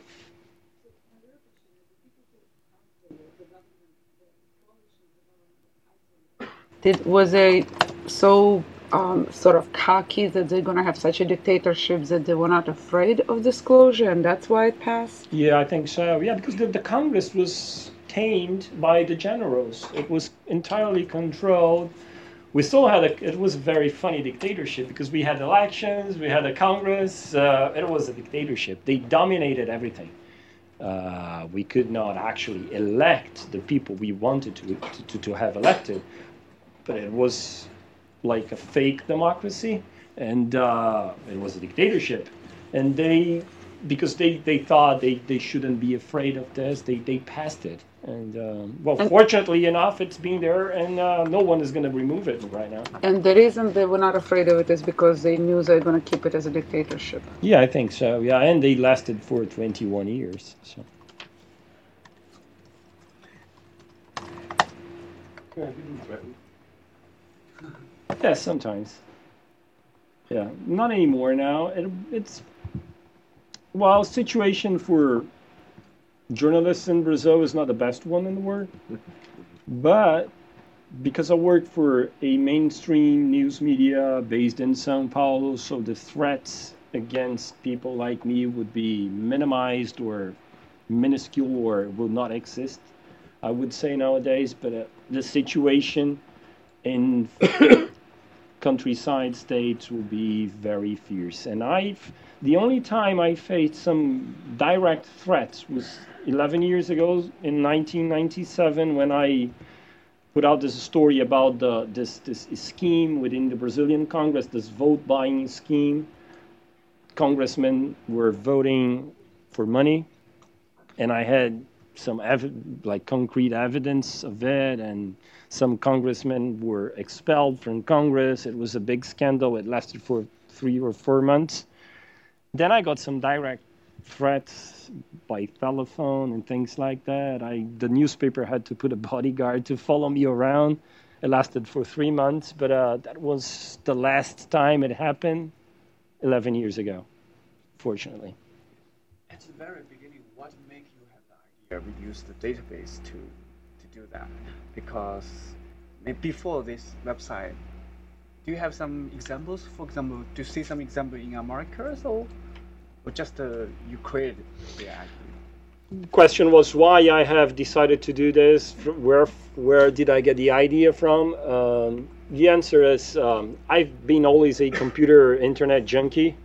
Was it so sort of cocky that they're going to have such a dictatorship that they were not afraid of disclosure, and that's why it passed? Yeah, I think so. Yeah, because the Congress was tamed by the generals. It was entirely controlled. We still had it was a very funny dictatorship because we had elections, we had a Congress. It was a dictatorship. They dominated everything. We could not actually elect the people we wanted to have elected, but it was like a fake democracy, and it was a dictatorship. And because they thought they shouldn't be afraid of this, they passed it. And fortunately enough, it's been there, and no one is going to remove it right now. And the reason they were not afraid of it is because they knew they were going to keep it as a dictatorship. Yeah, I think so. Yeah, and they lasted for 21 years. So. Yeah, sometimes. Yeah, not anymore now. It's well, situation for journalists in Brazil is not the best one in the world, but because I work for a mainstream news media based in São Paulo, so the threats against people like me would be minimized or minuscule or will not exist, I would say nowadays. But the situation in countryside states will be very fierce. And the only time I faced some direct threats was 11 years ago in 1997 when I put out this story about this scheme within the Brazilian Congress, this vote buying scheme. Congressmen were voting for money, and I had some concrete evidence of it, and some congressmen were expelled from Congress. It was a big scandal. It lasted for 3 or 4 months. Then I got some direct threats by telephone and things like that. The newspaper had to put a bodyguard to follow me around. It lasted for 3 months, but that was the last time it happened 11 years ago, fortunately. At the very beginning, what made you have the idea we use the database to do that? Because before this website, do you have some examples? For example, do you see some example in America or just you created the idea? Question was why I have decided to do this. Where did I get the idea from? The answer is I've been always a computer internet junkie.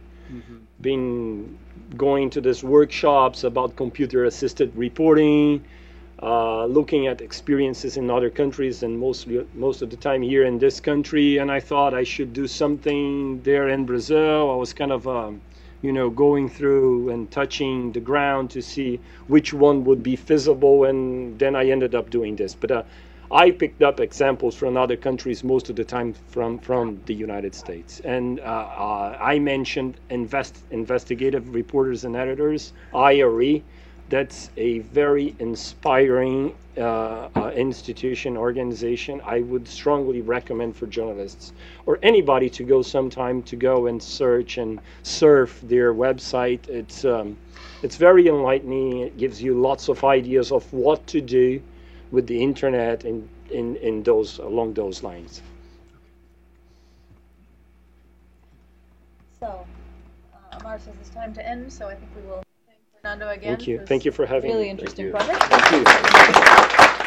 Been going to these workshops about computer assisted reporting, looking at experiences in other countries and most of the time here in this country. And I thought I should do something there in Brazil. I was kind of going through and touching the ground to see which one would be feasible, and then I ended up doing this. But I picked up examples from other countries most of the time from the United States. And I mentioned investigative reporters and editors, IRE. That's a very inspiring institution, organization. I would strongly recommend for journalists or anybody to go sometime to go and search and surf their website. It's very enlightening. It gives you lots of ideas of what to do with the internet and along those lines. So, Amar says it's time to end, so I think we will thank Fernando again. Thank you. Thank you for having me. Really interesting project. Thank you.